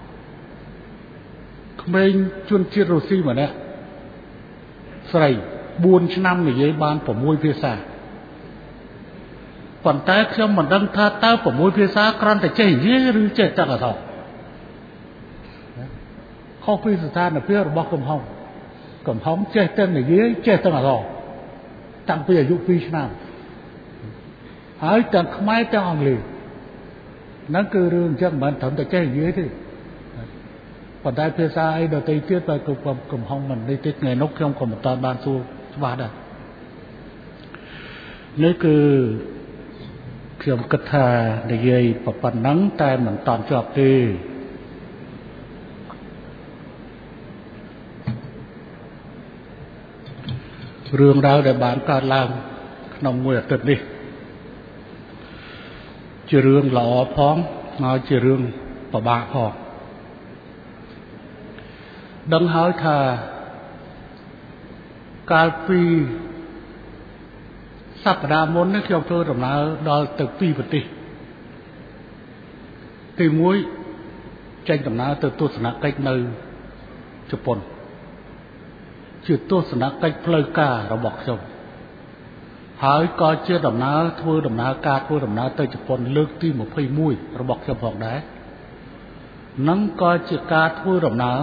[SPEAKER 2] ក្មេងជនជាតិរុស្ស៊ីម្នាក់ស្រីបួនឆ្នាំនិយាយបាន6ភាសាប៉ុន្តែខ្ញុំមិនដឹងថាតើ6ភាសាគ្រាន់តែចេះនិយាយឬចេះតែអត់ខុសពីស្ថានភាពរបស់កំហុងកំហុងចេះតែនិយាយចេះតែអត់តាំងពីអាយុពីរឆ្នាំហើយទាំងខ្មែរទាំងអង់គ្លេសហ្នឹងគឺរឿងអញ្ចឹងមិនត្រឹមតែចេះនិយាយទេប៉ុន្តែភាសាអីដទៃទៀតបើកំហុងមិននេះទេថ្ងៃនោះខ្ញុំក៏មិនតាន់បានសួរច្បាស់ដែរនេះគឺខ្ញុំគិតថានិយាយប៉ុណ្ណឹងតែមិនតាន់ជាប់ទេរឿងរ៉ាវដែលបានកើតឡើងក្នុងមួយអាទិត្យនេះជារឿងល្អផងហើយជារឿងពិបាកផងដឹងហើយថាកាលពីសប្តាហ៍មុននេះខ្ញុំធ្វើដំណើរដល់ទៅពីរប្រទេសទីមួយចេញដំណើរទៅទស្សនកិច្ចនៅជប៉ុនជាទស្សនកិច្ចផ្លូវការរបស់ខ្ញុំហើយក៏ជាដំណើរធ្វើដំណើរការធ្វើដំណើរទៅជប៉ុនលើកទីម្ភៃមួយរបស់ខ្ញុំផងដែរនឹងក៏ជាការធ្វើដំណើរ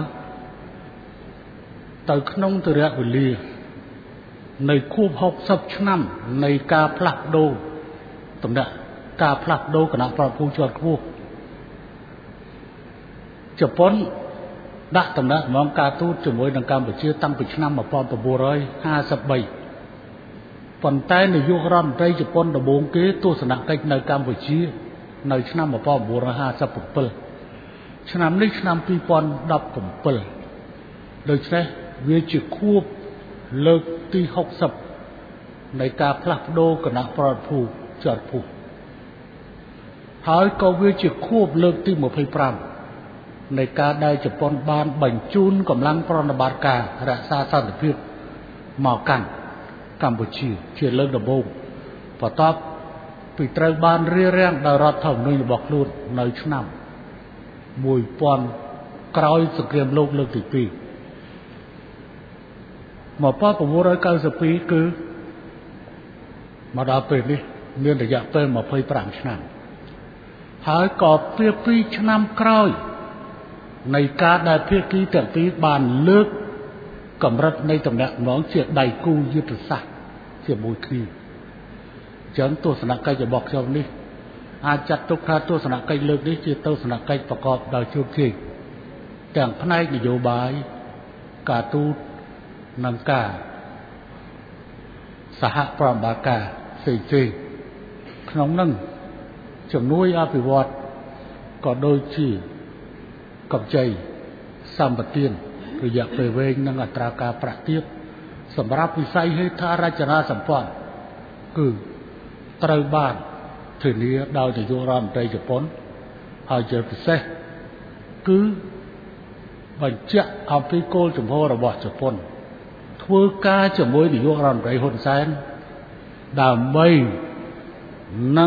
[SPEAKER 2] ទៅក្នុងទរៈវេលានៃខួបហុកសិបឆ្នាំនៃការផ្លាស់ប្ដូរតំណែងការផ្លាស់ប្ដូរគណៈប្រតិភូជាន់ខ្ពស់ជប៉ុនដាក់ដំណើរហ្មងការទូតជាមួយនឹងកម្ពុជាតាំងពីឆ្នាំmột nghìn chín trămห้าสิบสามប៉ុន្តែនាយករដ្ឋមន្ត្រីជប៉ុនដំបូងគេទស្សនកិច្ចនៅកម្ពុជានៅឆ្នាំmột nghìn chín trămห้าสิบเจ็ดឆ្នាំនេះឆ្នាំ二nghìn một mươiเจ็ดដូច្នេះវាជាខួបលើកទីหกสิบនៃការផ្លាស់ប្ដូរគណៈប្រតិភូជាត់ភូមិហើយក៏វាជាខួបលើកទីยี่สิบห้าនៃការដែលជប៉ុនបានបញ្ជូនកម្លាំងប្រតិបត្តិការរក្សាសន្តិភាពមកកាន់កម្ពុជាជាលើកដំបូងបន្ទាប់ពីត្រូវបានរារាំងដោយរដ្ឋធម្មនុញ្ញរបស់ខ្លួននៅឆ្នាំមួយពាន់ក្រោយសង្គ្រាមលោកលើកទីពីរmột nghìn chín trăm chín mươi haiគឺមកដល់ពេលនេះមានរយៈពេលยี่สิบห้าឆ្នាំហើយក៏ពីពីរឆ្នាំក្រោយនៃការដែលភាគីទាំងពីរបានលើកកម្រិតនៃតំណែងម្ដងជាដៃគូយុទ្ធសាស្ត្រជាមួយគ្នាចឹងទស្សនកិច្ចរបស់ខ្ញុំនេះអាចចាត់ទុកថាទស្សនកិច្ចលើកនេះជាទស្សនកិច្ចប្រកបដោយជោគជ័យទាំងផ្នែកនយោបាយការទូតនិងការសហប្រតិបត្តិការផ្សេងៗក្នុងនោះជំនួយអភិវឌ្ឍក៏ដូចជាកម្ចីសម្បទានរយៈពេលវែងនិងអត្រាការប្រាក់ទាបសម្រាប់វិស័យហេដ្ឋារចនាសម្ព័ន្ធគឺត្រូវបានធានាដោយនាយករដ្ឋមន្ត្រីជប៉ុនហើយជាពិសេសគឺបញ្ជាក់អំពីគោលជំហររបស់ជប៉ុនធ្វើការជាមួយនាយករដ្ឋមន្ត្រីហ៊ុនសែនដើម្បីនឹង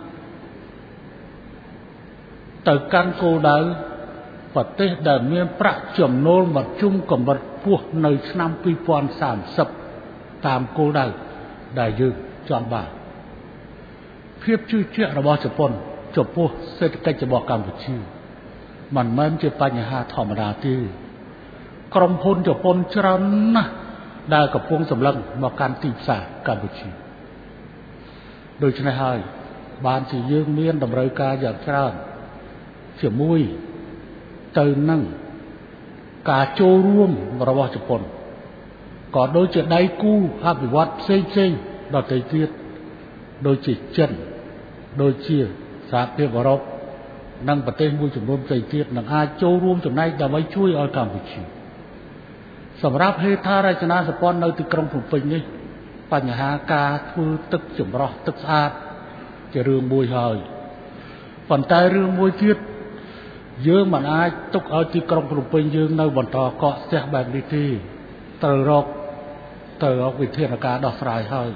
[SPEAKER 2] ទៅកាន់គោលដៅប្រទេសដែលមានប្រាក់ចំណូលមធ្យមកម្រិតខ្ពស់នៅឆ្នាំ二nghìn三十តាមគោលដៅដែលយើងចង់បានភាពជឿជាក់របស់ជប៉ុនចំពោះសេដ្ឋកិច្ចរបស់កម្ពុជាមិនមែនជាបញ្ហាធម្មតាទេក្រុមហ៊ុនជប៉ុនច្រើនណាស់ដែលកំពុងសម្លឹងមកកាន់ទីផ្សារកម្ពុជាដូច្នេះហើយបានជាយើងមានតម្រូវការយ៉ាងច្រើនជាមួយទៅនឹងការចូលរួមរបស់ជប៉ុនក៏ដូចជាដៃគូអភិវឌ្ឍផ្សេងផ្សេងដទៃទៀតដូចជាចិនដូចជាសហភាពអឺរ៉ុបនិងប្រទេសមួយចំនួនផ្សេងទៀតនឹងអាចចូលរួមចំណែកដើម្បីជួយឲ្យកម្ពុជាសម្រាប់ហេដ្ឋារចនាសម្ព័ន្ធនៅទីក្រុងភ្នំពេញនេះបញ្ហាការធ្វើទឹកចម្រោះទឹកស្អាតជារឿងមួយហើយប៉ុន្តែរឿងមួយទៀតយើងមិនអាចទុកឲ្យទីក្រុងភ្នំពេញយើងនៅបន្តកកស្ទះបែបនេះទេត្រូវរកត្រូវរកវិធានការដោះស្រាយហើយ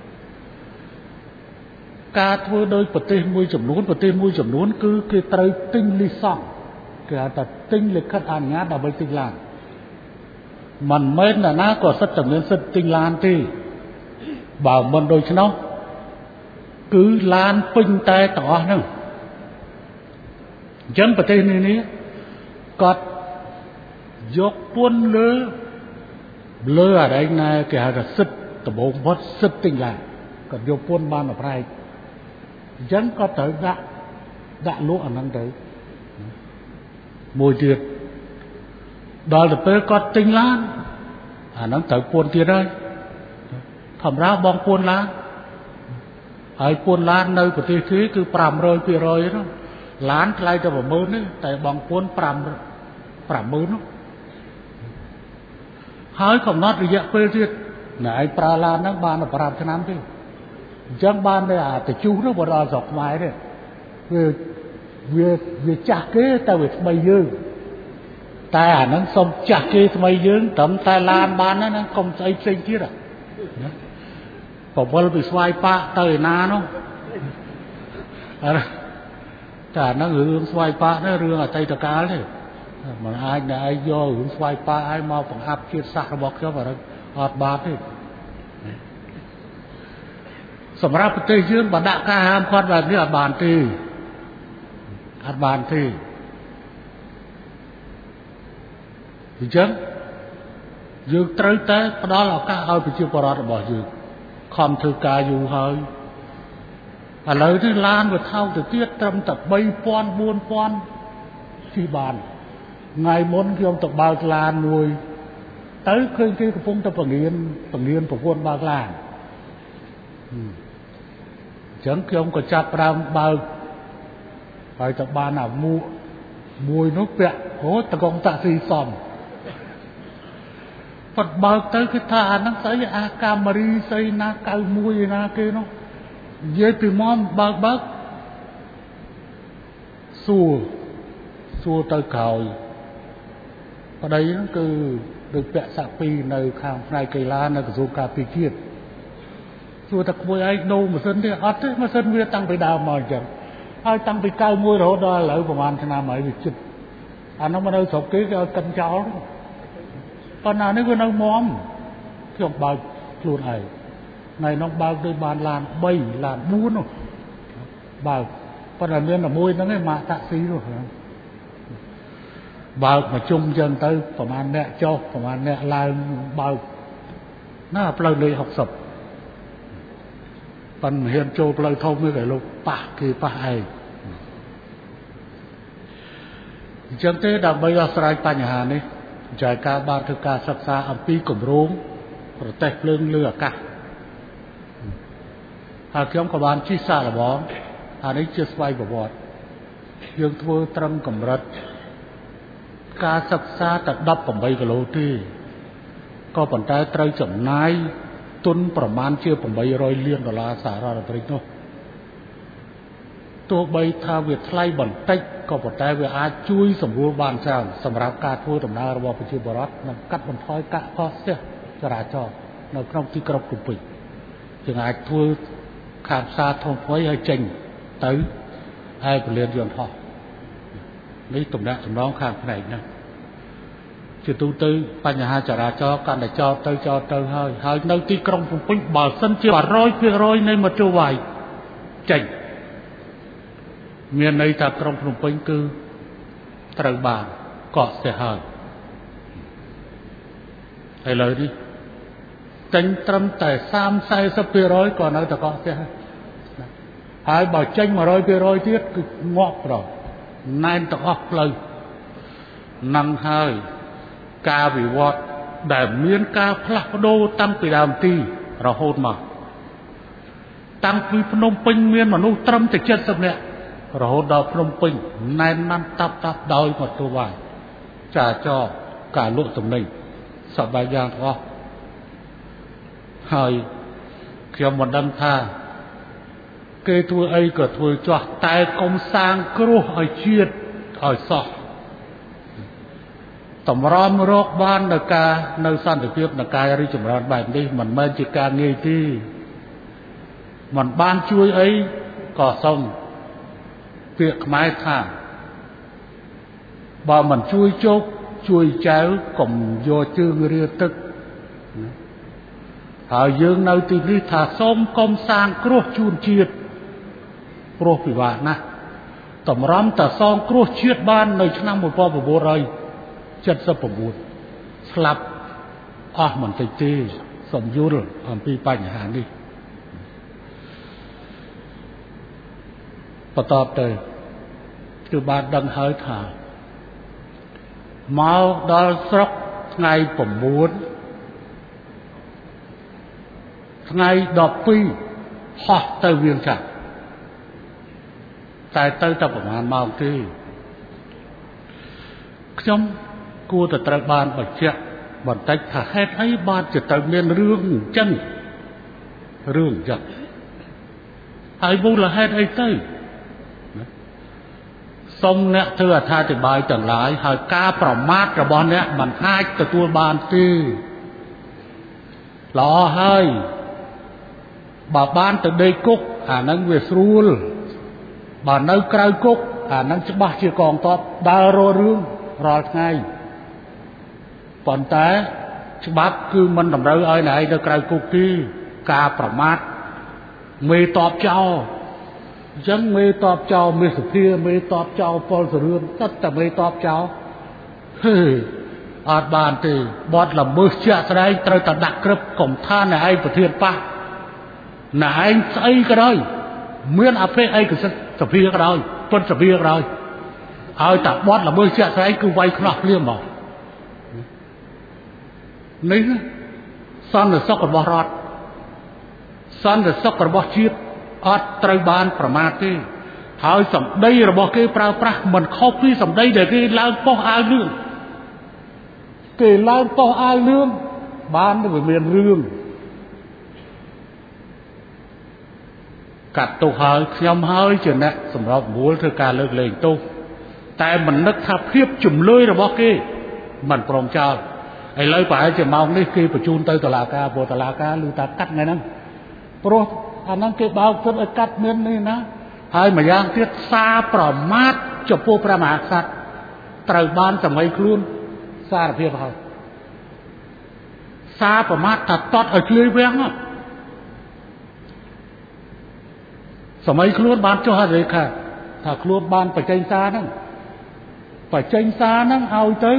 [SPEAKER 2] ការធ្វើដោយប្រទេសមួយចំនួនប្រទេសមួយចំនួនគឺគេត្រូវទិញលីសង់គេហៅថាទិញលិខិតអនុញ្ញាតដើម្បីទិញឡានមិនមែនអ្នកណាក៏សិតតែមានសិទ្ធិទិញឡានទេបើមិនដូច្នោះគឺឡានពេញតែទាំងអស់ហ្នឹងអញ្ចឹងប្រទេសនេះនេះគាត់យកពន្ធលើលើអរិញណែគេហៅថាសិទ្ធិដំបូងបំផុតសិទ្ធិទិញឡានគាត់យកពន្ធបានប្រែកអញ្ចឹងគាត់ត្រូវដាក់ដាក់លក់អាហ្នឹងទៅមួយទៀតដល់ទៅពេលគាត់ទិញឡានអាហ្នឹងត្រូវពន្ធទៀតហើយធម្មតាបងពន្ធឡានហើយពន្ធឡាននៅប្រទេសគេគឺfive hundred percentហ្នឹងឡានថ្លៃតែone thousandទេតែបងពន្ធfive five thousandនោះហើយកំណត់រយៈពេលទៀតណែឯងប្រើឡានហ្នឹងបានfiveឆ្នាំទេអញ្ចឹងបានតែអាតជុះនោះបើដល់ស្រុកខ្មែរទេវាវាវាចាស់គេតែវាថ្មីយើងតែអាហ្នឹងសុំចាស់គេថ្មីយើងត្រឹមតែឡានបានហ្នឹងកុំស្អីផ្សេងទៀតណាបវលពីស្វាយប៉ាទៅឯណានោះអរតែហ្នឹងរឿងស្វាយប៉ានេះរឿងអតីតកាលទេមិនអាចណែឯងយករឿងស្វាយប៉ាឲ្យមកបង្អាប់ជាតិសាសន៍របស់ខ្ញុំអត់បានទេសម្រាប់ប្រទេសយើងបើដាក់ការហាមឃាត់បែបនេះអត់បានទេអត់បានទេអញ្ចឹងយើងត្រូវតែផ្ដល់ឱកាសឲ្យប្រជាពលរដ្ឋរបស់យើងខំធ្វើការយូរហើយឥឡូវនេះឡានវាថោកទៅទៀតត្រឹមតែthree thousand four thousandជិះបាន ngày muốnខ្ញុំទៅបើកឡានមួយទៅឃើញគេកំពុងតែបង្រៀនបង្រៀនប្រពន្ធបើកឡានអញ្ចឹងខ្ញុំក៏ចាប់ផ្ដើមបើកហើយទៅបានអាមួកមួយនោះពាក់អូតកងតាក់ស៊ីសំប៉ុតបើកទៅគឺថាអាហ្នឹងស្អីអាកាមេរីស្អីណាកៅមួយឯណាគេនោះនិយាយពីមុំបើកបើកសួរសួរទៅក្រោយប្តីហ្នឹងគឺដូចពាក់សាក់ពីនៅខាងផ្នែកកីឡានៅក្រសួងការពារជាតិសួរថាក្មួយឯងដូរម៉ាស៊ីនទេអត់ទេម៉ាស៊ីនវាតាំងពីដើមមកអញ្ចឹងហើយតាំងពីកៅមួយរហូតដល់ឥឡូវប្រហែលឆ្នាំហើយវាជិតអានោះមកនៅស្រុកគេគេឲ្យកិនចោលប៉ុន្តែនេះវានៅមុំខ្ញុំបើកខ្លួនឯងថ្ងៃនោះបើកដូចបានឡានបីឡានបួននោះបើកប៉ុន្តែមានតែមួយហ្នឹងឯងម៉ាកតាក់ស៊ីនោះបើកមកជុំចឹងទៅប្រហែលអ្នកចុះប្រហែលអ្នកឡើងបើកណាផ្លូវលេខហុកសិបប៉ុន្តែហ៊ានចូលផ្លូវធំនេះគេលោកប៉ះគេប៉ះឯងអញ្ចឹងទេដើម្បីដោះស្រាយបញ្ហានេះចៅការបានធ្វើការសិក្សាអំពីគម្រោងប្រទេសភ្លើងលើអាកាសហើយខ្ញុំក៏បានជិះសាកល្បងអានេះជាស្វ័យប្រវត្តិយើងធ្វើត្រឹមកម្រិតការសិក្សាតែដប់ប្រាំបីគីឡូទេក៏ប៉ុន្តែត្រូវចំណាយទុនប្រមាណជាប្រាំបីរយលានដុល្លារសហរដ្ឋអាមេរិកនោះទោះបីថាវាថ្លៃបន្តិចក៏ប៉ុន្តែវាអាចជួយសម្រួលបានច្រើនសម្រាប់ការធ្វើដំណើររបស់ប្រជាពលរដ្ឋនិងកាត់បន្ថយកាកកស្ទះចរាចរណ៍នៅក្នុងទីក្រុងភ្នំពេញយើងអាចធ្វើខាងផ្សារធំថ្មីឲ្យចេញទៅហើយពលានយន្តហោះនេះតំណាក់តំណងខាងផ្នែកហ្នឹងជាទូទៅបញ្ហាចរាចរណ៍កាន់តែចោតទៅចោតទៅហើយហើយនៅទីក្រុងភ្នំពេញបើសិនជា百រយភាគរយនៃមធ្យោបាយចេញមានន័យថាក្រុងភ្នំពេញគឺត្រូវបានកកស្ទះហើយឥឡូវនេះចេញត្រឹមតែសាមសិប ៤០ភាគរយក៏នៅតែកកស្ទះហើយបើចេញមួយរយភាគរយទៀតគឺងាប់ប្រណែនទាំងអស់ផ្លូវនឹងហើយការវិវត្តដែលមានការផ្លាស់ប្ដូរតាំងពីដើមទីរហូតមកតាំងពីភ្នំពេញមានមនុស្សត្រឹមតែ칠십នាក់រហូតដល់ភ្នំពេញណែនណាន់តាប់តាប់ដោយមធ្យោបាយចរាចរណ៍ការលក់ទំនិញសពបែបយ៉ាងទាំងអស់ហើយខ្ញុំមិនដឹងថាគេធ្វើអីក៏ធ្វើចោះតែកុំសាងគ្រោះឲ្យជាតិឲ្យសោះតម្រាំរកបាននៅការនៅសន្តិភាពនៃការរីកចម្រើនបែបនេះមិនមែនជាការងាយទេមិនបានជួយអីក៏សុំពាក្យខ្មែរថាបើមិនជួយជោគជួយចៅកុំយកជើងរាទឹកហើយយើងនៅទីនេះថាសូមកុំសាងគ្រោះជូនជាតិព្រោះពិបាកណាស់តម្រាំតែសងគ្រោះជាតិបាននៅឆ្នាំmột nghìn chín trăm bảy mươi chínស្លាប់អស់មិនតិចទេសូមយល់អំពីបញ្ហានេះបន្តទៅគឺបានដឹងហើយថាមកដល់ស្រុកថ្ងៃ9ថ្ងៃ12ហោះទៅវៀងចាត់តែទៅតែប្រហែលម៉ោងទេខ្ញុំគួរតែត្រូវបានបញ្ជាក់បន្តិចថាហេតុអីបានជាទៅមានរឿងអញ្ចឹងរឿងយ៉ាងហើយមូលហេតុអីទៅសូមអ្នកធ្វើអត្ថាធិប្បាយទាំងឡាយហើយការប្រមាថរបស់អ្នកមិនអាចទទួលបានទេល្អហើយបើបានទៅដេកគុកអាហ្នឹងវាស្រួលបើនៅក្រៅគុកអាហ្នឹងច្បាស់ជាកងទ័ពដើររករឿងរាល់ថ្ងៃប៉ុន្តែច្បាប់គឺមិនតម្រូវឲ្យអ្នកឯងនៅក្រៅគុកទេការប្រមាថមេតបចោលអញ្ចឹងមេតបចោលមេសុភាមេតបចោលពលសរឿនទឹកតែមេតបចោលហេអត់បានទេបត់ល្មើសជាក់ស្ដែងត្រូវតែដាក់ក្រឹបកុំថាអ្នកឯងប្រធានបកអ្នកឯងស្អីក៏ដោយមានអភិឯកសិទ្ធិសភាក៏ដោយពុតសភាក៏ដោយឲ្យតាបត់ល្មើសជាក់ស្ដែងគឺវាយខ្នោះភ្លាមមកនេះសន្តិសុខរបស់រដ្ឋសន្តិសុខរបស់ជាតិអត់ត្រូវបានប្រមាថទេហើយសម្ដីរបស់គេប្រើប្រាស់មិនខុសពីសម្ដីដែលគេឡើងប៉ុស្តិ៍អាវលឿងគេឡើងប៉ុស្តិ៍អាវលឿងបានវាមានរឿងកាត់ទោសហើយខ្ញុំហើយជាអ្នកសម្របសម្រួលធ្វើការលើកលែងទោសតែមិននឹកថាភាពជំលុយរបស់គេមិនព្រមចោលឥឡូវប្រហែលជាម៉ោងនេះគេបញ្ជូនទៅតុលាការព្រោះតុលាការឮថាកាត់ថ្ងៃហ្នឹងព្រោះអាហ្នឹងគេបោកទឹកឲ្យកាត់មាននេះណាហើយម្យ៉ាងទៀតសារប្រមាថចំពោះព្រះមហាក្សត្រត្រូវបានសម័យខ្លួនសារភាពហើយសារប្រមាថថាតតឲ្យជួយវាំងសម័យខ្លួនបានចុះហត្ថលេខាថាខ្លួនបានបញ្ចេញសារហ្នឹងបញ្ចេញសារហ្នឹងឲ្យទៅ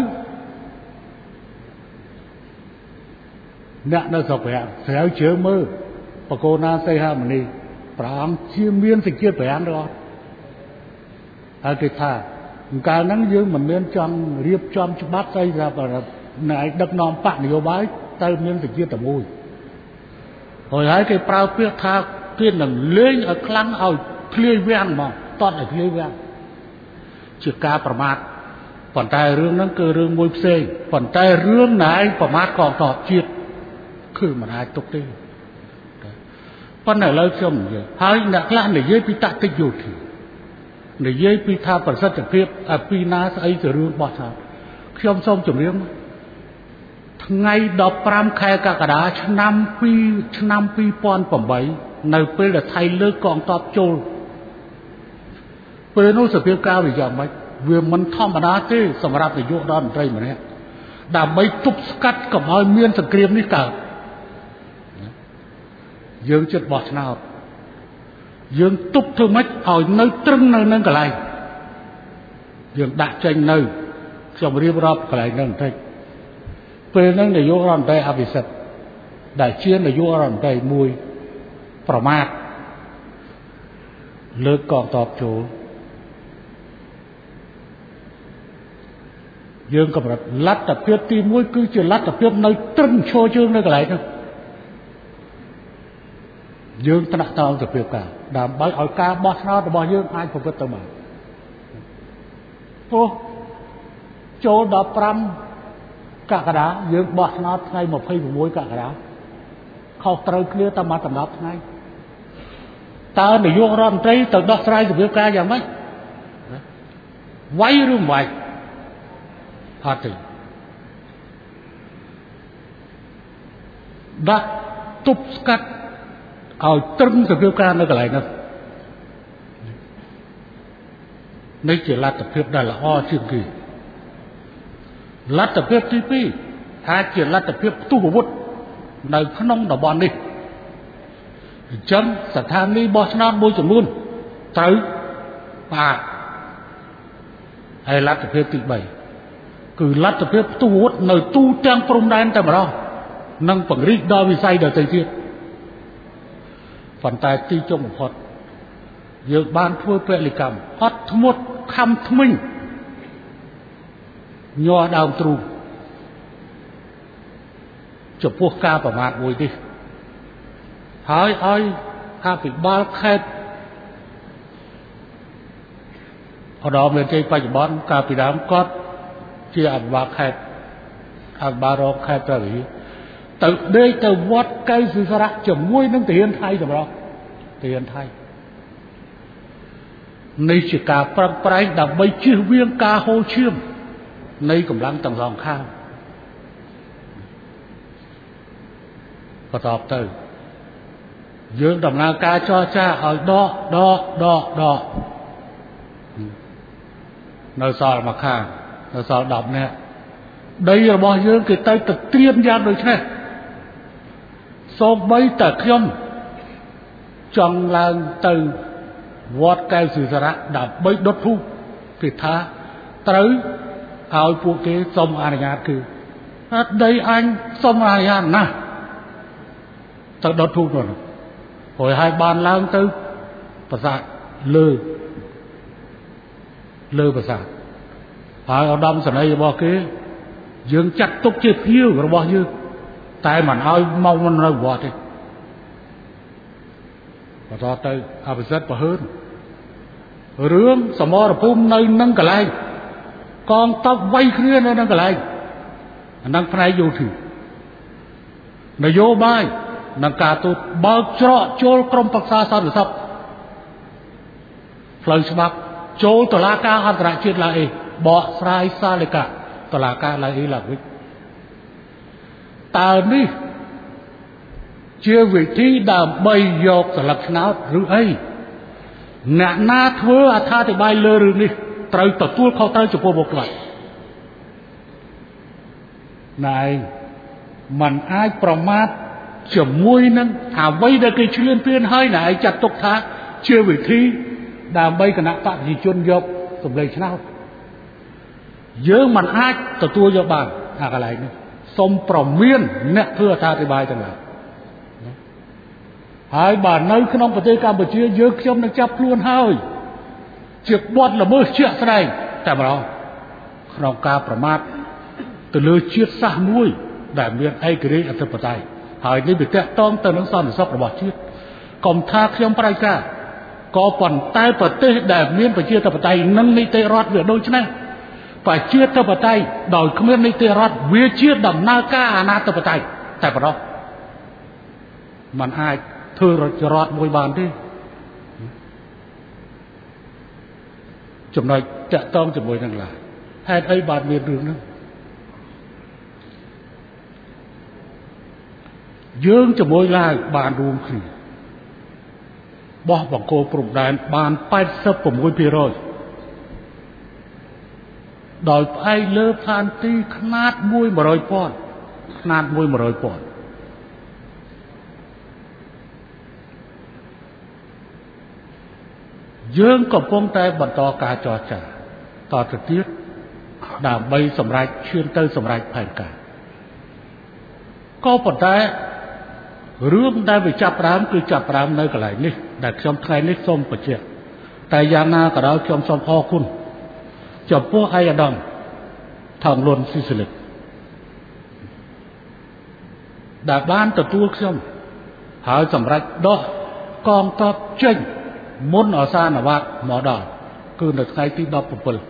[SPEAKER 2] អ្នកនៅស្រុកប្រាំងស្រាវជ្រាវមើលបកូនណាសីហាមនីព្រះអង្គជាមានសេចក្ដីប្រាំងឬអត់ហើយគេថាកាលហ្នឹងយើងមិនមានចង់រៀបចំច្បាប់ស្អីថាណែដឹកនាំបកនយោបាយទៅមានសេចក្ដីតែមួយហើយហើយគេប្រើពាក្យថាគេនឹងលេងឲ្យខ្លាំងឲ្យធ្លាយវាំងមកតតឲ្យធ្លាយវាំងជាការប្រមាថប៉ុន្តែរឿងហ្នឹងគឺរឿងមួយផ្សេងប៉ុន្តែរឿងណែប្រមាថកងទ័ពជាតិគឺមិនអាចទុកទេប៉ុន្តែឥឡូវខ្ញុំនិយាយហើយអ្នកខ្លះនិយាយពីតតិយោធីនិយាយពីថាប្រសិទ្ធភាពពីណាស្អីទៅរឿងបោះឆ្នោតខ្ញុំសូមជម្រាបថ្ងៃដប់ប្រាំខែកក្កដាឆ្នាំពីរឆ្នាំពីរពាន់ប្រាំបីនៅពេលដែលថៃលើកកងទ័ពចូលពេលនោះសភាពការវាយ៉ាងម៉េចវាមិនធម្មតាទេសម្រាប់នាយករដ្ឋមន្ត្រីម្នាក់ដើម្បីទប់ស្កាត់កុំឲ្យមានសង្គ្រាមនេះកើតយើងចិត្តបោះឆ្នោតយើងទប់ធ្វើម៉េចឲ្យនៅត្រឹងនៅនឹងកន្លែងយើងដាក់ចេញនៅខ្ញុំរៀបរាប់កន្លែងហ្នឹងបន្តិចពេលហ្នឹងនាយករដ្ឋមន្ត្រីអភិសិទ្ធដែលជានាយករដ្ឋមន្ត្រីមួយប្រមាថលើកកងទ័ពចូលយើងកម្រិតលទ្ធភាពទីមួយគឺជាលទ្ធភាពនៅត្រឹងឈរជើងនៅកន្លែងហ្នឹងយើងត្រាក់តងសភាពការដើម្បីឲ្យការបោះឆ្នោតរបស់យើងអាចប្រព្រឹត្តទៅបានព្រោះចូលដល់ប្រាំកក្កដាយើងបោះឆ្នោតថ្ងៃម្ភៃ៦កក្កដាខុសត្រូវគ្នាតាមមកដំណប់ថ្ងៃតើនាយករដ្ឋមន្ត្រីទៅដោះស្រាយសភាពការយ៉ាងម៉េចវាយឬមិនវាយអត់ទេដាក់ទប់ស្កាត់ឲ្យត្រឹមសភាពការនៅកន្លែងនោះនេះជាលទ្ធភាពដែលល្អជាងគេលទ្ធភាពទីពីរអាចជាលទ្ធភាពផ្ទុះអាវុធនៅក្នុងតំបន់នេះអញ្ចឹងស្ថានីយ៍បោះឆ្នោតមួយចំនួនត្រូវបាទហើយលទ្ធភាពទីបីគឺលទ្ធភាពផ្ទុះអាវុធនៅទូទាំងព្រំដែនតែម្ដងនិងពង្រីកដល់វិស័យដទៃទៀតប៉ុន្តែទីចុងបំផុតយើងបានធ្វើពលិកម្មអត់ធ្មត់ខំធ្មេញញ័រដើមទ្រូងចំពោះការប្រមាថមួយនេះហើយឲ្យអភិបាលខេត្តឧត្តមមានជ័យបច្ចុប្បន្នកាលពីដើមគាត់ជាអភិបាលខេត្តអភិបាលរងខេត្តព្រះវិហារទៅដេកទៅវត្តកៅសុសរៈជាមួយនឹងទាហានថៃតម្រោះទាហានថៃនេះជាការប្រឹងប្រែងដើម្បីជៀសវាងការហូរឈាមនៃកម្លាំងទាំងសងខាងបន្តទៅយើងដំណើរការចរចាឲ្យដកដកដកដកនៅសល់មួយខាងនៅសល់ដប់នាក់ដីរបស់យើងគេទៅទៅត្រៀមយ៉ាងដូចនេះសូម្បីតែខ្ញុំចង់ឡើងទៅវត្តកែវសិសរៈដើម្បីដុតធូបគេថាត្រូវឲ្យពួកគេសុំអនុញ្ញាតគឺអត់ដីអញសុំអនុញ្ញាតណាស់ទៅដុតធូបនោះព្រោះឲ្យបានឡើងទៅប្រាសាទលើលើប្រាសាទហើយឧត្តមសេនីយ៍របស់គេយើងចាត់ទុកជាភៀវរបស់យើងតែមិនឲ្យមកនៅវត្តទេបន្តទៅអភិសិទ្ធប្រហើនរឿងសមរភូមិនៅនឹងកន្លែងកងទ័ពវាយគ្នានៅនឹងកន្លែងអានឹងផ្នែកយោធានយោបាយនិងការទូតបើកច្រកចូលក្រុមប្រឹក្សាសន្តិសុខផ្លូវច្បាប់ចូលតុលាការអន្តរជាតិឡាអេបកស្រាយសាលិកាតុលាការឡាអេឡើងវិញតើនេះជាវិធីដើម្បីយកស្លឹកឆ្នោតឬអីអ្នកណាធ្វើអត្ថាធិប្បាយលើរឿងនេះត្រូវទទួលខុសត្រូវចំពោះបុគ្គលណែมันអាចប្រមាថជាមួយនឹងអ្វីដែលគេឈ្លានពានហើយណែឯងចាត់ទុកថាជាវិធីដើម្បីគណៈបព្វជិជនយកសម្លេងឆ្នោតយើងមិនអាចទទួលយកបានអាកន្លែងនេះសូមប្រមានអ្នកធ្វើអត្ថាធិប្បាយទាំងឡាយហើយបើនៅក្នុងប្រទេសកម្ពុជាយើងខ្ញុំនឹងចាប់ខ្លួនហើយជាបទល្មើសជាក់ស្ដែងតែម្ដងក្នុងការប្រមាថទៅលើជាតិសាសន៍មួយដែលមានឯករាជ្យអធិបតេយ្យហើយនេះវាតកតងទៅនឹងសន្តិសុខរបស់ជាតិកុំថាខ្ញុំប្រៃការក៏ប៉ុន្តែប្រទេសដែលមានប្រជាធិបតេយ្យនិងនីតិរដ្ឋវាដូចនេះប្រជាធិបតេយ្យដោយគ្មាននីតិរដ្ឋវាជាដំណើរការអនាធិបតេយ្យតែប៉ុណ្ណោះมันអាចធ្វើរដ្ឋមួយបានទេចំណុចតកតងជាមួយនឹងឡើយហេតុអីបានមានរឿងហ្នឹងយើងជាមួយឡាវបានរួមគ្នាបោះបង្គោលព្រំដែនបានប៉ែតសិបប្រាំមួយភាគរយដោយផ្អែកលើផែនទីខ្នាតមួយមួយរយពាន់ខ្នាតមួយមួយរយពាន់យើងកំពុងតែបន្តការចរចាតទៅទៀតដើម្បីសម្រេចឈានទៅសម្រេចផែនការក៏ប៉ុន្តែរឿងដែលវាចាប់ផ្ដើមគឺចាប់ផ្ដើមនៅកន្លែងនេះដែលខ្ញុំថ្ងៃនេះសូមបញ្ជាក់តែយ៉ាងណាក៏ដោយខ្ញុំសូមអរគុណចំពោះឯកឧត្តមថងលន់ស៊ីសិលិតដែលបានទទួលខ្ញុំហើយសម្រេចដោះកងទ័ពចេញមុនអសានវត្តមកដល់គឺនៅថ្ងៃទីដប់ប្រាំbảy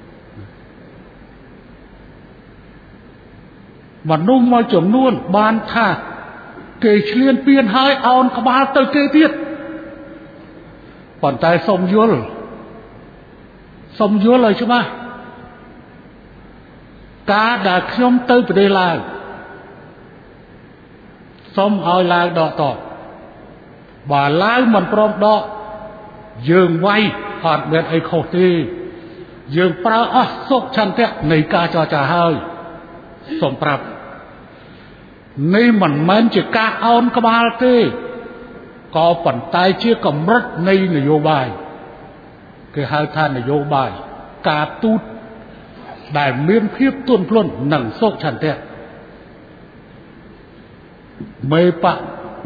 [SPEAKER 2] មនុស្សមួយចំនួនបានថាគេឈ្លានពានហើយអោនក្បាលទៅគេទៀតប៉ុន្តែសូមយល់សូមយល់ឲ្យច្បាស់ការដែលខ្ញុំទៅប្រទេសឡាវសូមឲ្យឡាវដកតបបើឡាវមិនព្រមដកយើងវាយអត់មានអីខុសទេយើងប្រើអស់សុខឆន្ទៈនៃការចរចាហើយសូមប្រាប់នេះមិនមែនជាការអោនក្បាលទេក៏ប៉ុន្តែជាកម្រិតនៃនយោបាយគេហៅថានយោបាយការទូតដែលមានភាពទន់ភ្លន់និងសុខឆន្ទៈមេបក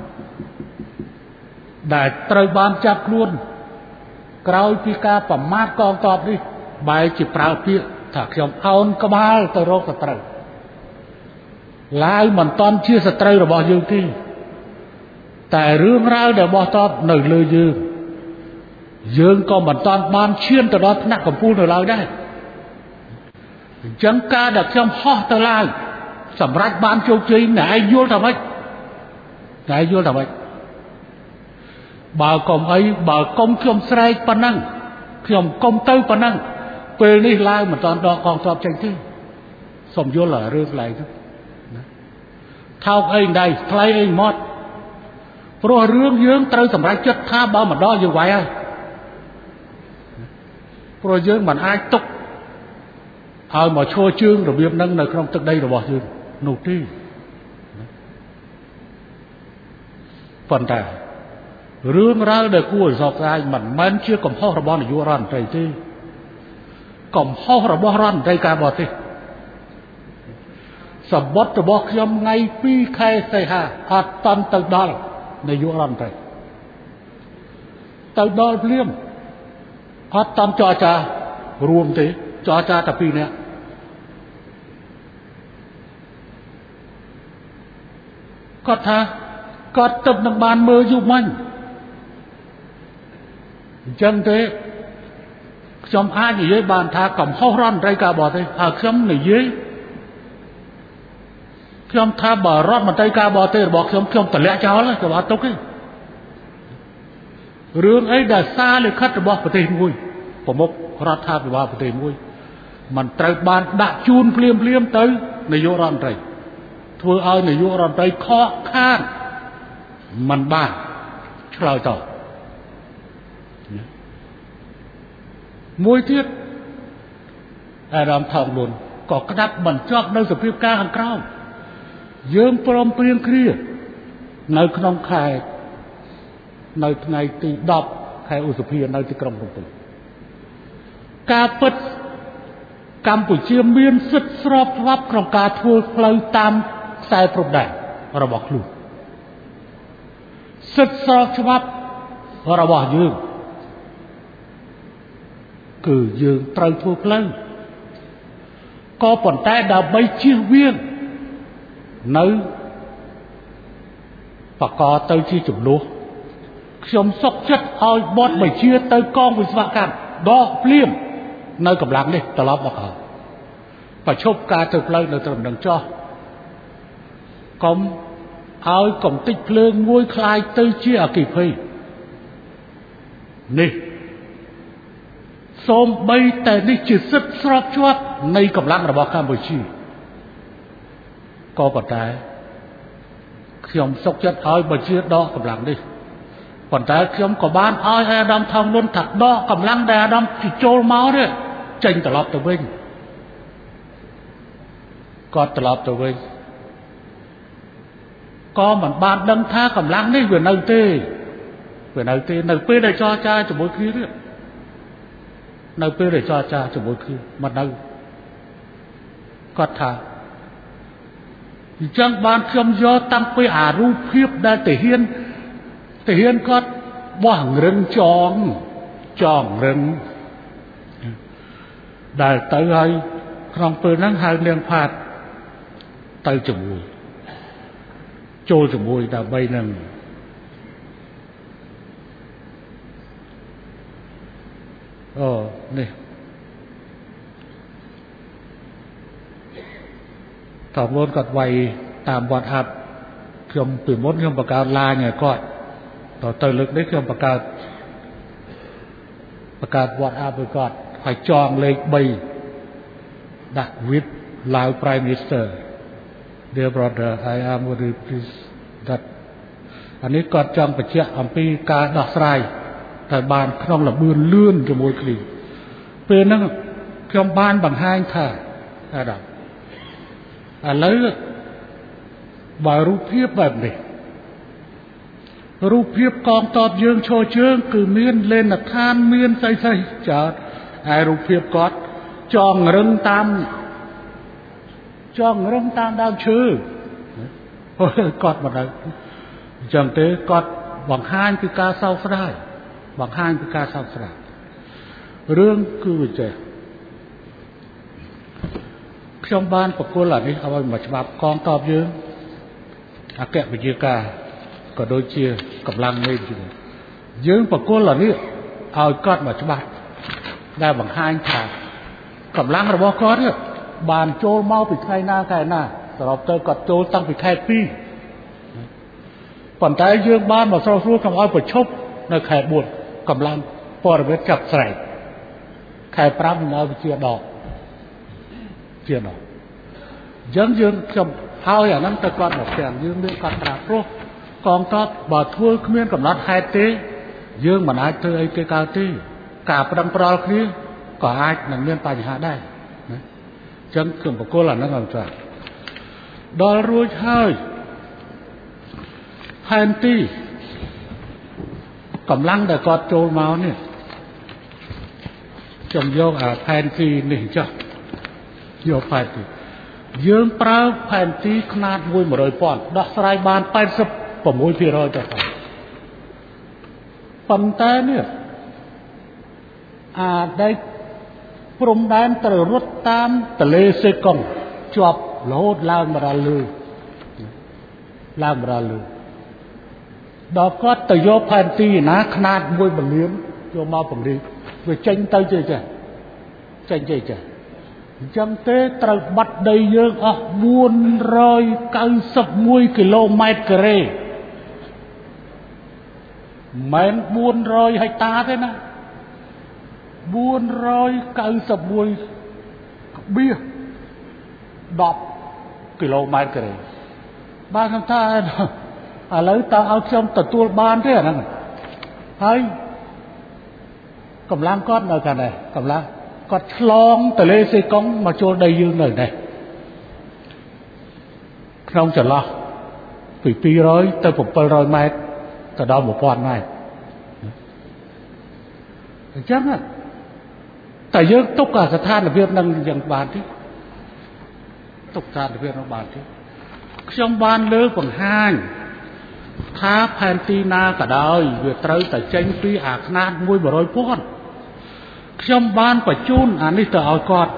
[SPEAKER 2] ដែលត្រូវបានចាប់ខ្លួនក្រោយពីការប្រមាថកងទ័ពនេះបែរជាប្រើពាក្យថាខ្ញុំអោនក្បាលទៅរកសត្រូវឡាវមិនតាន់ជាសត្រូវរបស់យើងទេតែរឿងរ៉ាវដែលបោះតបនៅលើយើងយើងក៏មិនតាន់បានឈានទៅដល់ថ្នាក់កំពូលនៅឡើយដែរអញ្ចឹងការដែលខ្ញុំហោះទៅឡាវសម្រាប់បានជោគជ័យអ្នកឯងយល់ថាម៉េចអ្នកឯងយល់ថាម៉េចបើកុំអីបើកុំខ្ញុំស្រែកប៉ុណ្ណឹងខ្ញុំកុំទៅប៉ុណ្ណឹងពេលនេះឡាវមិនតាន់ដកកងទ័ពចេញទេសូមយល់ឲ្យរឿងឡើងទៅថោកអីដៃថ្លៃអីមកព្រោះរឿងយើងត្រូវសម្រេចចិត្តថាបើមិនដល់យើងវាយហើយព្រោះយើងមិនអាចទុកឲ្យមកឈរជើងរបៀបហ្នឹងនៅក្នុងទឹកដីរបស់យើងនោះទេប៉ុន្តែរឿងរ៉ាវដែលគួរឲ្យសោកស្ដាយមិនមែនជាកំហុសរបស់នាយករដ្ឋមន្ត្រីទេកំហុសរបស់រដ្ឋមន្ត្រីការបរទេសសម្បត្តិរបស់ខ្ញុំថ្ងៃពីរខែសីហាអត់តាន់ទៅដល់នាយករដ្ឋមន្ត្រីទៅដល់ភ្លាមអត់តាន់ចរចារួមទេចរចាតែពីរនាក់គាត់ថាគាត់ទឹកនឹងបានមើលយូរមិញអញ្ចឹងទេខ្ញុំអាចនិយាយបានថាកំហុសរដ្ឋមន្ត្រីការបរទេសហើយខ្ញុំនិយាយខ្ញុំថាបើរដ្ឋមន្ត្រីការបរទេសរបស់ខ្ញុំខ្ញុំតម្លាក់ចោលខ្ញុំអត់ទុកទេរឿងអីដែលសារលិខិតរបស់ប្រទេសមួយប្រមុខរដ្ឋាភិបាលប្រទេសមួយมันត្រូវបានដាក់ជូនភ្លាមភ្លាមទៅនាយករដ្ឋមន្ត្រីធ្វើឲ្យនាយករដ្ឋមន្ត្រីខកខានมันបានឆ្លើយតបមួយទៀតអារម្មណ៍ថោកលួនក៏ក្តាប់បញ្ចប់នៅសភាពការខាងក្រោមយើងព្រមព្រៀងគ្នានៅក្នុងខែនៅថ្ងៃទីដប់ខែឧសភានៅទីក្រុងភ្នំពេញការពិតកម្ពុជាមានសិទ្ធិស្របច្បាប់ក្នុងការធ្វើផ្លូវតាមខ្សែព្រំដែនរបស់ខ្លួនសិទ្ធិស្របច្បាប់របស់យើងគឺយើងត្រូវធ្វើផ្លូវក៏ប៉ុន្តែដើម្បីជៀសវាងនៅបកទៅជាចំនួនខ្ញុំសុខចិត្តឲ្យបតបញ្ជាទៅកងវិស្វកម្មដកភ្លាមនៅកម្លាំងនេះត្រឡប់មកក្រោយប្រឈប់ការធ្វើផ្លូវនៅត្រឹមនឹងចោះកុំឲ្យកំតិចភ្លើងមួយคล้ายទៅជាអគ្គិភ័យនេះសូម្បីតែនេះជាសិទ្ធិស្របជាប់នៃកម្លាំងរបស់កម្ពុជាក៏ប៉ុន្តែខ្ញុំសុខចិត្តឲ្យបញ្ជាដកកម្លាំងនេះប៉ុន្តែខ្ញុំក៏បានឲ្យអាដាមថងលុនថាដកកម្លាំងដែលអាដាមចូលមកនេះចេញត្រឡប់ទៅវិញគាត់ត្រឡប់ទៅវិញក៏មិនបានដឹងថាកម្លាំងនេះវានៅទេវានៅទេនៅពេលដែលចរចាជាមួយគ្នានេះនៅពេលដែលចរចាជាមួយគ្នាមិននៅគាត់ថាអញ្ចឹងបានខ្ញុំយកតាំងពីអារូបភាពដែលទាហានទាហានគាត់បោះរឹងចងចងរឹងដែលទៅឲ្យក្នុងពេលហ្នឹងហៅនាងផាតទៅជាមួយចូលជាមួយដើម្បីនឹងអូនេះតើមុនគាត់វាយតាមវត្តអាប់ខ្ញុំពីមុនខ្ញុំបង្កើតឡាញឲ្យគាត់តទៅទៅលើកនេះខ្ញុំបង្កើតបង្កើតវត្តអាប់ឲ្យគាត់ហើយចងលេខ3ដាក់ with Lao Prime Minister Dear brother I am very pleased that អានេះគាត់ចង់បញ្ជាក់អំពីការដោះស្រាយតែបានក្នុងលបឿនលឿនជាមួយគ្នាពេលហ្នឹងខ្ញុំបានបង្ហាញថាអាដាមឥឡូវបើរូបភាពបែបនេះរូបភាពកងទ័ពយើងឈរជើងគឺមានលេនឋានមានស្អីស្អីចោតហើយរូបភាពគាត់ចងរឹងតាមចងរឹងតាមដើមឈើគាត់មកដល់អញ្ចឹងទេគាត់បង្ហាញពីការសោកស្ដាយបង្ហាញពីការសោកស្ដាយរឿងគឺវាចេះខ្ញុំបានប្រគល់អានេះឲ្យមកច្បាប់កងទ័ពយើងអគ្គវិជាការក៏ដូចជាកម្លាំងមេជើងយើងប្រគល់អានេះឲ្យគាត់មកច្បាប់ដែលបង្ហាញថាកម្លាំងរបស់គាត់បានចូលមកពីថ្ងៃណាខែណាសរុបទៅគាត់ចូលតាំងពីខែពីរប៉ុន្តែយើងបានមកស្រុកស្រួលកុំឲ្យប្រឈប់នៅខែបួនកម្លាំងព័ត៌មានចាប់ស្រែកខែប្រាំនឹងឲ្យវិជាដកជាដកអញ្ចឹងយើងខ្ញុំឲ្យអាហ្នឹងទៅគាត់មកផ្ទះយើងមានគាត់ប្រាប់ព្រោះកងទ័ពបើធ្វើគ្មានកំណត់ហេតុទេយើងមិនអាចធ្វើអីគេកើតទេការប្រឹងប្រល់គ្នាក៏អាចនឹងមានបញ្ហាដែរណាអញ្ចឹងខ្ញុំបកគលអាហ្នឹងឲ្យចាស់ដល់រួចហើយផែនទីកម្លាំងដែលគាត់ចូលមកនេះខ្ញុំយកអាផែនទីនេះចុះយកផែនទីយើងប្រើផែនទីຂະຫນາດមួយមួយរយពាន់ដោះស្រាយបានแปดสิบหก%ទៅប៉ុន្តែនេះអាដែលព្រំដែនត្រូវរត់តាមទន្លេសេកុងជាប់រហូតឡើងមកដល់លើឡើងមកដល់លើដល់គាត់ទៅយកផែនទីណាຂະຫນາດមួយបលៀនយកមកពង្រីកវាចេញទៅចេះចេះចេញចេះចេះអញ្ចឹងទេត្រូវបាត់ដីយើងអស់បួនរយកៅសិបមួយគីឡូម៉ែត្រការ៉េមិនបួនរយហិកតាទេណាបួនរយកៅសិបមួយក្បៀសដប់គីឡូម៉ែត្រការ៉េបានថាឥឡូវតើឲ្យខ្ញុំទទួលបានទេអាហ្នឹងហើយកម្លាំងគាត់នៅខាងនេះកម្លាំងគាត់ឆ្លងទន្លេសេកុងមកចូលដីយើងនៅនេះក្នុងចន្លោះពីពីររយទៅbảyរយម៉ែត្រទៅដល់một nghìnម៉ែត្រអញ្ចឹងតែយើងទុកស្ថានភាពនឹងយ៉ាងបានទេទុកស្ថានភាពនោះបានទេខ្ញុំបានលើកបង្ហាញថាផែនទីណាក៏ដោយវាត្រូវតែចេញពីអាຂະຫນາດមួយ100ពាន់ខ្ញុំបានបញ្ជូនអានេះទៅឲ្យគាត់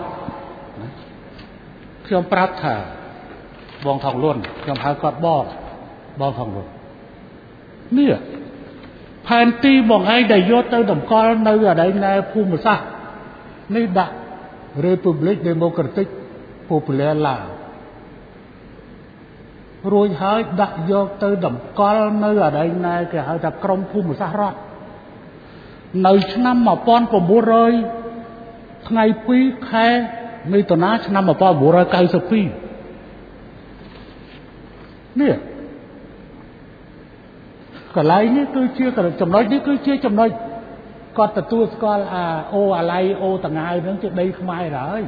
[SPEAKER 2] ខ្ញុំប្រាប់ថាបងថងលួនខ្ញុំហៅគាត់បងបងថងលួននេះផែនទីបងឯងដែលយកទៅតម្កល់នៅអាដីណែភូមិសាស្ត្រនេះដាក់ Republic Democratic Popular Laos រួចហើយដាក់យកទៅតម្កល់នៅអាដីណែគេហៅថាក្រមភូមិសាស្ត្ររដ្ឋនៅឆ្នាំmột nghìn chín trămថ្ងៃពីរខែមិថុនាឆ្នាំmột nghìn chín trăm chín mươi haiនេះកន្លែងនេះគឺជាចំណុចនេះគឺជាចំណុចគាត់ទទួលស្គាល់អាអូអាឡៃអូតង្ហើហ្នឹងជាដីខ្មែរហើយ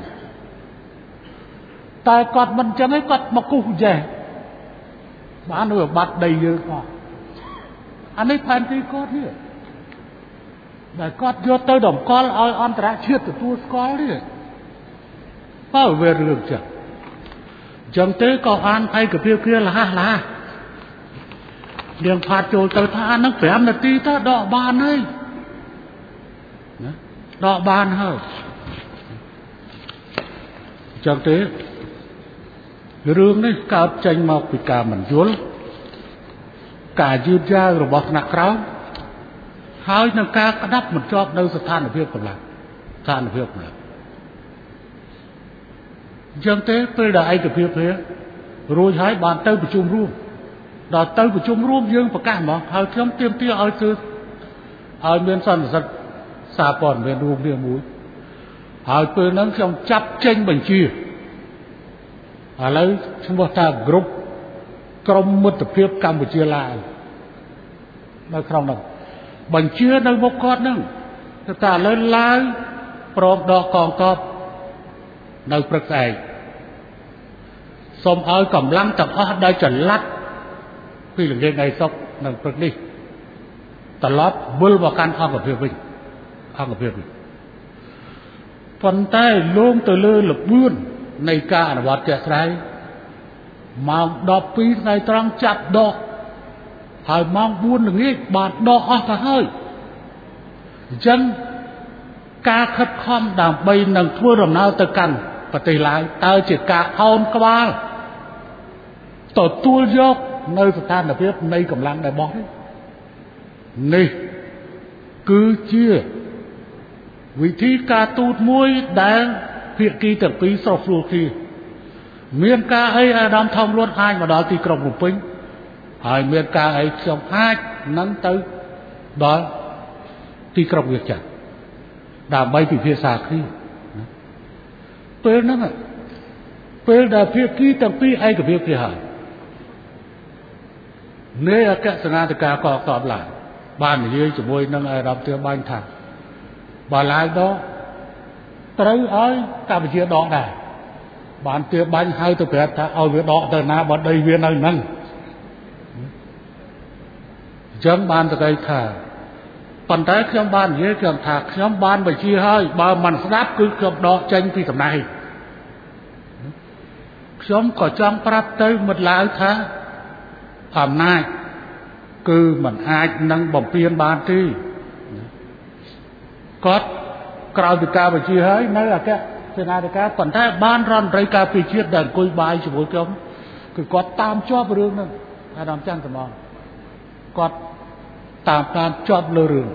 [SPEAKER 2] តែគាត់មិនចឹងឯងគាត់មកគូសចេះបានវាបាត់ដីយើងអស់អានេះផែនទីគាត់នេះដែលគាត់យកទៅតម្កល់ឲ្យអន្តរជាតិទទួលស្គាល់នេះបើវារឿងចឹងចឹងទេក៏អានឯកភាពគ្នាលះលះនាងផាតចូលទៅថាហ្នឹង5នាទីទៅដកបានហើយណាដកបានហើយចឹងទេរឿងនេះកើតចេញមកពីការមិនយល់ការយឺតយ៉ាវរបស់ថ្នាក់ក្រោមហើយនឹងការក្តាប់មិនជាប់នៅស្ថានភាពកម្លាំងស្ថានភាពកម្លាំងចឹងទេពេលដែលឯកភាពគ្នារួចហើយបានទៅប្រជុំរួមដល់ទៅប្រជុំរួមយើងប្រកាសហ្មងហើយខ្ញុំទាមទារឲ្យគឺឲ្យមានសន្និសីទសារព័ត៌មានរួមគ្នាមួយហើយពេលហ្នឹងខ្ញុំចាប់ចេញបញ្ជាឥឡូវឈ្មោះថា Group ក្រុមមិត្តភាពកម្ពុជាឡាវនៅក្នុងនោះបញ្ជានៅមុខគាត់ហ្នឹងគឺថាឥឡូវឡាវព្រមដកកងទ័ពនៅព្រឹកស្អែកសូមឲ្យកម្លាំងទាំងអស់ដែលចល័តពីល្ងាចថ្ងៃសុក្រនៅព្រឹកនេះត្រឡប់វិលមកកាន់អង្គភាពវិញអង្គភាពវិញប៉ុន្តែលងទៅលើល្បឿននៃការអនុវត្តជាក់ស្ដែងម៉ោងដប់ពីរថ្ងៃត្រង់ចាប់ដកហើយម៉ោងបួនល្ងាចបានដកអស់ទៅហើយអញ្ចឹងការខិតខំដើម្បីនឹងធ្វើដំណើរទៅកាន់ប្រទេសឡាវតើជាការអោនក្បាលទទួលយកនៅស្ថានភាពនៃកម្លាំងដែលបោះនេះគឺជាវិធីការទូតមួយដែលភាគីទាំងពីរស្រោះស្រួលគ្នាមានការអីអាដាមថងលួនអាចមកដល់ទីក្រុងភ្នំពេញហើយមានការអីខ្ញុំអាចនឹងទៅដល់ទីក្រុងវាចាស់ដើម្បីពិភាក្សាគ្នាពេលហ្នឹងពេលដែលភាគីទាំងពីរឯកភាពគ្នាហើយនៃអគ្គសេនាធិការកងទ័ពឡាវបាននិយាយជាមួយនឹងអាដាមទាបាញ់ថាបើឡាយដកត្រូវឲ្យកម្ពុជាដកដែរបានទាបាញ់ហៅទៅប្រាប់ថាឲ្យវាដកទៅណាបើដីវានៅហ្នឹងអញ្ចឹងបានទៅគេថាប៉ុន្តែខ្ញុំបាននិយាយខ្ញុំថាខ្ញុំបានបញ្ជាហើយបើមិនស្ដាប់គឺខ្ញុំដកចេញពីតំណែងខ្ញុំក៏ចង់ប្រាប់ទៅមិត្តឡាវថាអំណាចគឺមិនអាចនឹងបំពេញបានទេគាត់ក្រៅពីការបញ្ជាហើយនៅអគ្គសេនាធិការប៉ុន្តែបានរដ្ឋមន្ត្រីការពារជាតិដែលអង្គុយបាយជាមួយខ្ញុំគឺគាត់តាមជាប់រឿងហ្នឹងអាដាមច័ន្ទសមនគាត់តាមតាមជាប់លើរឿង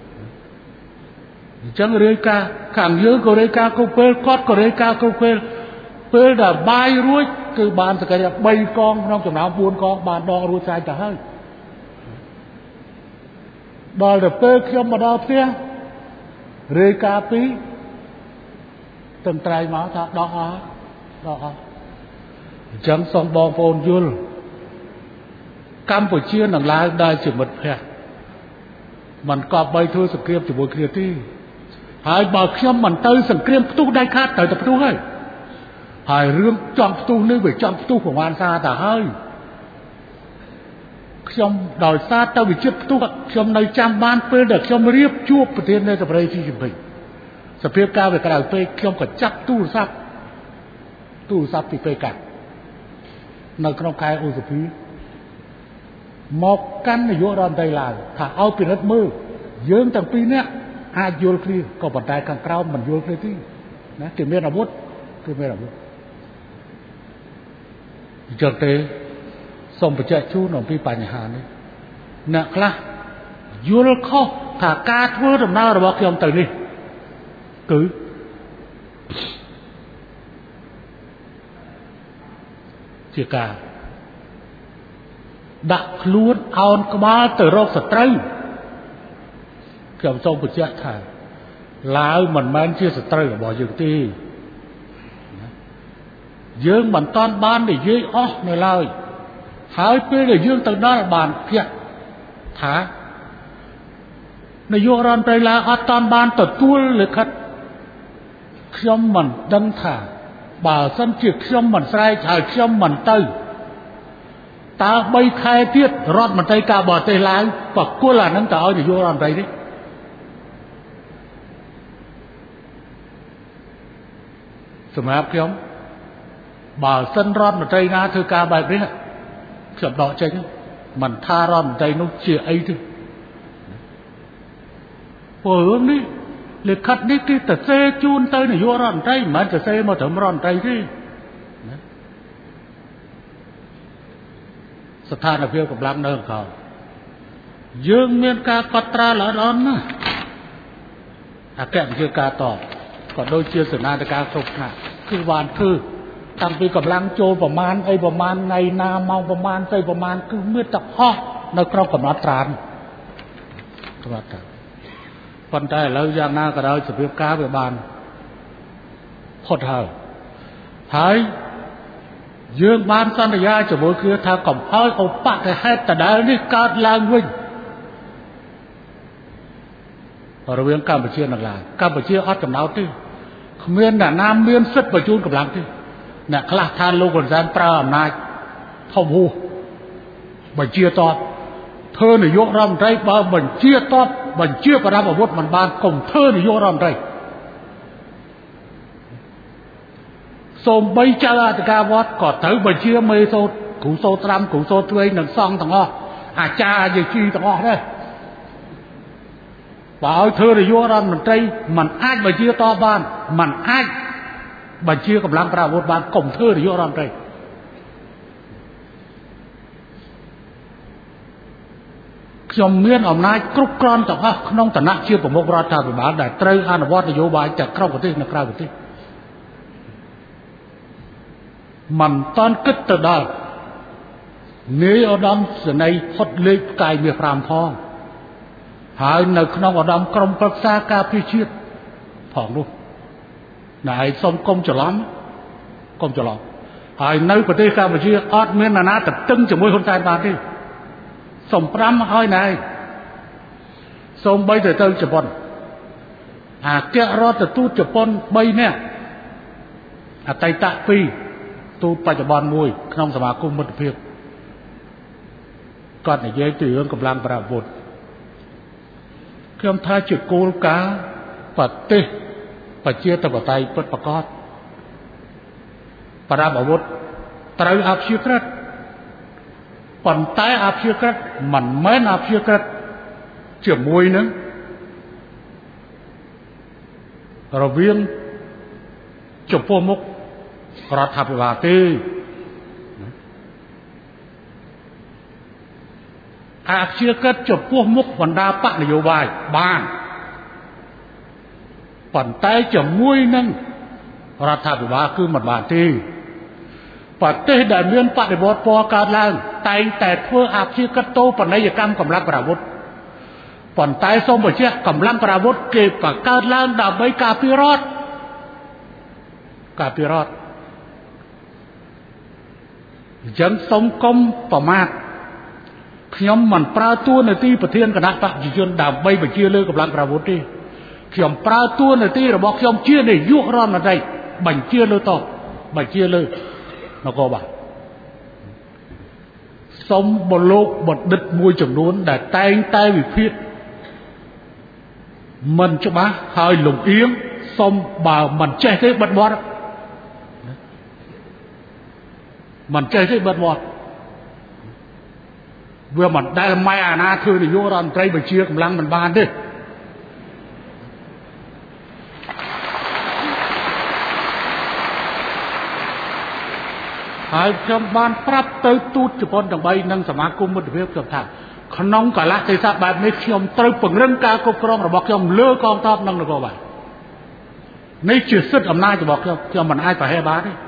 [SPEAKER 2] អញ្ចឹងរាយការណ៍ខាងយើងក៏រាយការណ៍គ្រប់ពេលគាត់ក៏រាយការណ៍គ្រប់ពេលពេលដែលបាយរួចគឺបានសក្តិភាពបីកងក្នុងចំណោមបួនកងបានដករួចស្រេចទៅហើយដល់ទៅពេលខ្ញុំមកដល់ផ្ទះរាយការណ៍ពីតំត្រៃមកថាដកអស់ដកអស់អញ្ចឹងសូមបងប្អូនយល់កម្ពុជានឹងឡើងដែលជាមិត្តភក្តិមិនក៏បីធ្វើសង្គ្រាមជាមួយគ្នាទេហើយបើខ្ញុំមិនទៅសង្គ្រាមផ្ទុះដៃខាតទៅតែផ្ទុះហើយហើយរឿងចង់ផ្ទុះនេះវាចង់ផ្ទុះប្រហែលសារទៅហើយខ្ញុំដោយសារទៅវិចិត្រផ្ទុះខ្ញុំនៅចាំបានពេលដែលខ្ញុំរៀបជួបប្រធាននៃប្រទេសស៊ីជីនពីងសភាពការវាក្រៅពេកខ្ញុំក៏ចាប់ទូរស័ព្ទទូរស័ព្ទពីពេកាត់នៅក្នុងខែឧសភាមកកាន់នាយករដ្ឋមន្ត្រីឡើយថាឲ្យពិនិត្យមើលយើងទាំងពីរនាក់អាចយល់គ្នាក៏ប៉ុន្តែខាងក្រោមមិនយល់គ្នាទេណាគេមានអាវុធគេមានអាវុធអញ្ចឹងទេសូមបញ្ជាក់ជូនអំពីបញ្ហានេះអ្នកខ្លះយល់ខុសថាការធ្វើដំណើររបស់ខ្ញុំទៅនេះគឺជាការដាក់ខ្លួនអោនក្បាលទៅរកសត្រូវខ្ញុំសូមបញ្ជាក់ថាឡាវមិនមែនជាសត្រូវរបស់យើងទេយើងមិនតាន់បាននិយាយអស់នៅឡើយហើយពេលដែលយើងទៅដល់បានភ័ក្រថានាយករដ្ឋមន្ត្រីឡាវអត់តាន់បានទទួលលិខិតខ្ញុំមិនដឹងថាបើសិនជាខ្ញុំមិនស្រែកហើយខ្ញុំមិនទៅតើបីខែទៀតរដ្ឋមន្ត្រីការបរទេសឡាវបកគលអានឹងទៅឲ្យនាយករដ្ឋមន្ត្រីនេះសម្រាប់ខ្ញុំបើសិនរដ្ឋមន្ត្រីណាធ្វើការបែបនេះខ្ញុំដកចេញមិនថារដ្ឋមន្ត្រីនោះជាអីទេព្រោះរឿងនេះលិខិតនេះគឺទៅសេជូនទៅនាយករដ្ឋមន្ត្រីមិនមែនទៅសេមកត្រឹមរដ្ឋមន្ត្រីទេស្ថានភាពកម្លាំងនៅក្រៅយើងមានការកត់ត្រាល្អល្អណាស់អគ្គនាយកការតបក៏ដូចជាសេនាធិការគ្រប់ថ្នាក់គឺបានគឺតាំងពីកម្លាំងចូលប្រមាណអីប្រមាណថ្ងៃណាម៉ោងប្រមាណស្អីប្រមាណគឺមានតែហោះនៅក្នុងកំណត់ត្រានត្រាត់តែប៉ុន្តែឥឡូវយ៉ាងណាក៏ដោយសភាពការវាបានផុតហើយហើយយើងបានសន្យាជាមួយគ្នាថាកុំឲ្យឧបទ្ទហេតុដដែលនេះកើតឡើងវិញរវាងកម្ពុជានិងឡាវកម្ពុជាអត់ចំណោទទេគ្មានអ្នកណាមានសិទ្ធិបញ្ជូនកម្លាំងទេអ្នកខ្លះថាលោកហ៊ុនសែនប្រើអំណាចធំហួសបញ្ជាតបធ្វើនាយករដ្ឋមន្ត្រីបើបញ្ជាតបបញ្ជាប្រដាប់អាវុធមិនបានកុំធ្វើនាយករដ្ឋមន្ត្រីសូម្បីចៅអធិការវត្តក៏ត្រូវបញ្ជាមេសូត្រគ្រូសូត្រត្រាំគ្រូសូត្រទ្វេងនិងសង្ឃទាំងអស់អាចារ្យយាយជីទាំងអស់ដែរបើឲ្យធ្វើនាយករដ្ឋមន្ត្រីมันអាចបញ្ជាតបបានมันអាចបញ្ជាកម្លាំងប្រដាប់អាវុធបានកុំធ្វើនាយករដ្ឋមន្ត្រីខ្ញុំមានអំណាចគ្រប់គ្រាន់ទាំងអស់ក្នុងឋានៈជាប្រមុខរដ្ឋាភិបាលដែលត្រូវអនុវត្តនយោបាយទាំងក្នុងប្រទេសនិងក្រៅប្រទេសមិនតាន់គិតទៅដល់នាយឧត្តមសេនីយ៍ផុតលេខផ្កាយមាសប្រាំផងហើយនៅក្នុងឧត្តមក្រុមប្រឹក្សាការពារជាតិផងនោះណែឯងសូមកុំច្រឡំកុំច្រឡំហើយនៅប្រទេសកម្ពុជាអត់មានអ្នកណាទៅតឹងជាមួយហ៊ុនសែនបានទេសូមប្រាំឲ្យណែសូមបីទៅទៅជប៉ុនអគ្គរដ្ឋទូតជប៉ុនបីនាក់អតីតពីរទូតបច្ចុប្បន្នមួយក្នុងសមាគមមិត្តភាពគាត់និយាយពីរឿងកម្លាំងប្រដាប់អាវុធខ្ញុំថាជាគោលការណ៍ប្រទេសប្រជាធិបតេយ្យពិតប្រាកដប្រដាប់អាវុធត្រូវអព្យាក្រឹតប៉ុន្តែអព្យាក្រឹតមិនមែនអព្យាក្រឹតជាមួយនឹងរវាងចំពោះមុខរដ្ឋាភិបាលទេអព្យាក្រឹតចំពោះមុខបណ្ដាបកនយោបាយបានប៉ុន្តែជាមួយនឹងរដ្ឋាភិបាលគឺមិនបានទេប្រទេសដែលមានបដិវត្តពណ៌កើតឡើងតែងតែធ្វើអព្យាក្រឹតតូបនីយកម្មកម្លាំងប្រអាវុធប៉ុន្តែសូមបញ្ជាក់កម្លាំងប្រអាវុធគេបង្កើតឡើងដើម្បីការពាររដ្ឋការពាររដ្ឋអញ្ចឹងសូមកុំប្រមាថខ្ញុំមិនប្រើតួនាទីប្រធានគណៈបព្វជិជនដើម្បីបញ្ជាលើកម្លាំងប្រអាវុធទេខ្ញុំប្រើតួនាទីរបស់ខ្ញុំជានាយករដ្ឋមន្ត្រីបញ្ជាលើតបបញ្ជាលើនគរបាលសូមបលោកបណ្ឌិតមួយចំនួនដែលតែងតែវិភាគមិនច្បាស់ហើយលំអៀងសូមបើមិនចេះទេបិទមាត់មិនចេះទេបិទមាត់វាមិនដែលម៉ែអាណាធ្វើនាយករដ្ឋមន្ត្រីបញ្ជាកម្លាំងមិនបានទេហើយខ្ញុំបានប្រាប់ទៅទូតជប៉ុនទាំងបីនិងសមាគមមិត្តភាពខ្ញុំថាក្នុងកលៈទេសៈបែបនេះខ្ញុំត្រូវពង្រឹងការគ្រប់គ្រងរបស់ខ្ញុំលើកងទ័ពនិងនគរបាលនេះជាសិទ្ធិអំណាចរបស់ខ្ញុំខ្ញុំមិនអាចប្រហែលបានទេ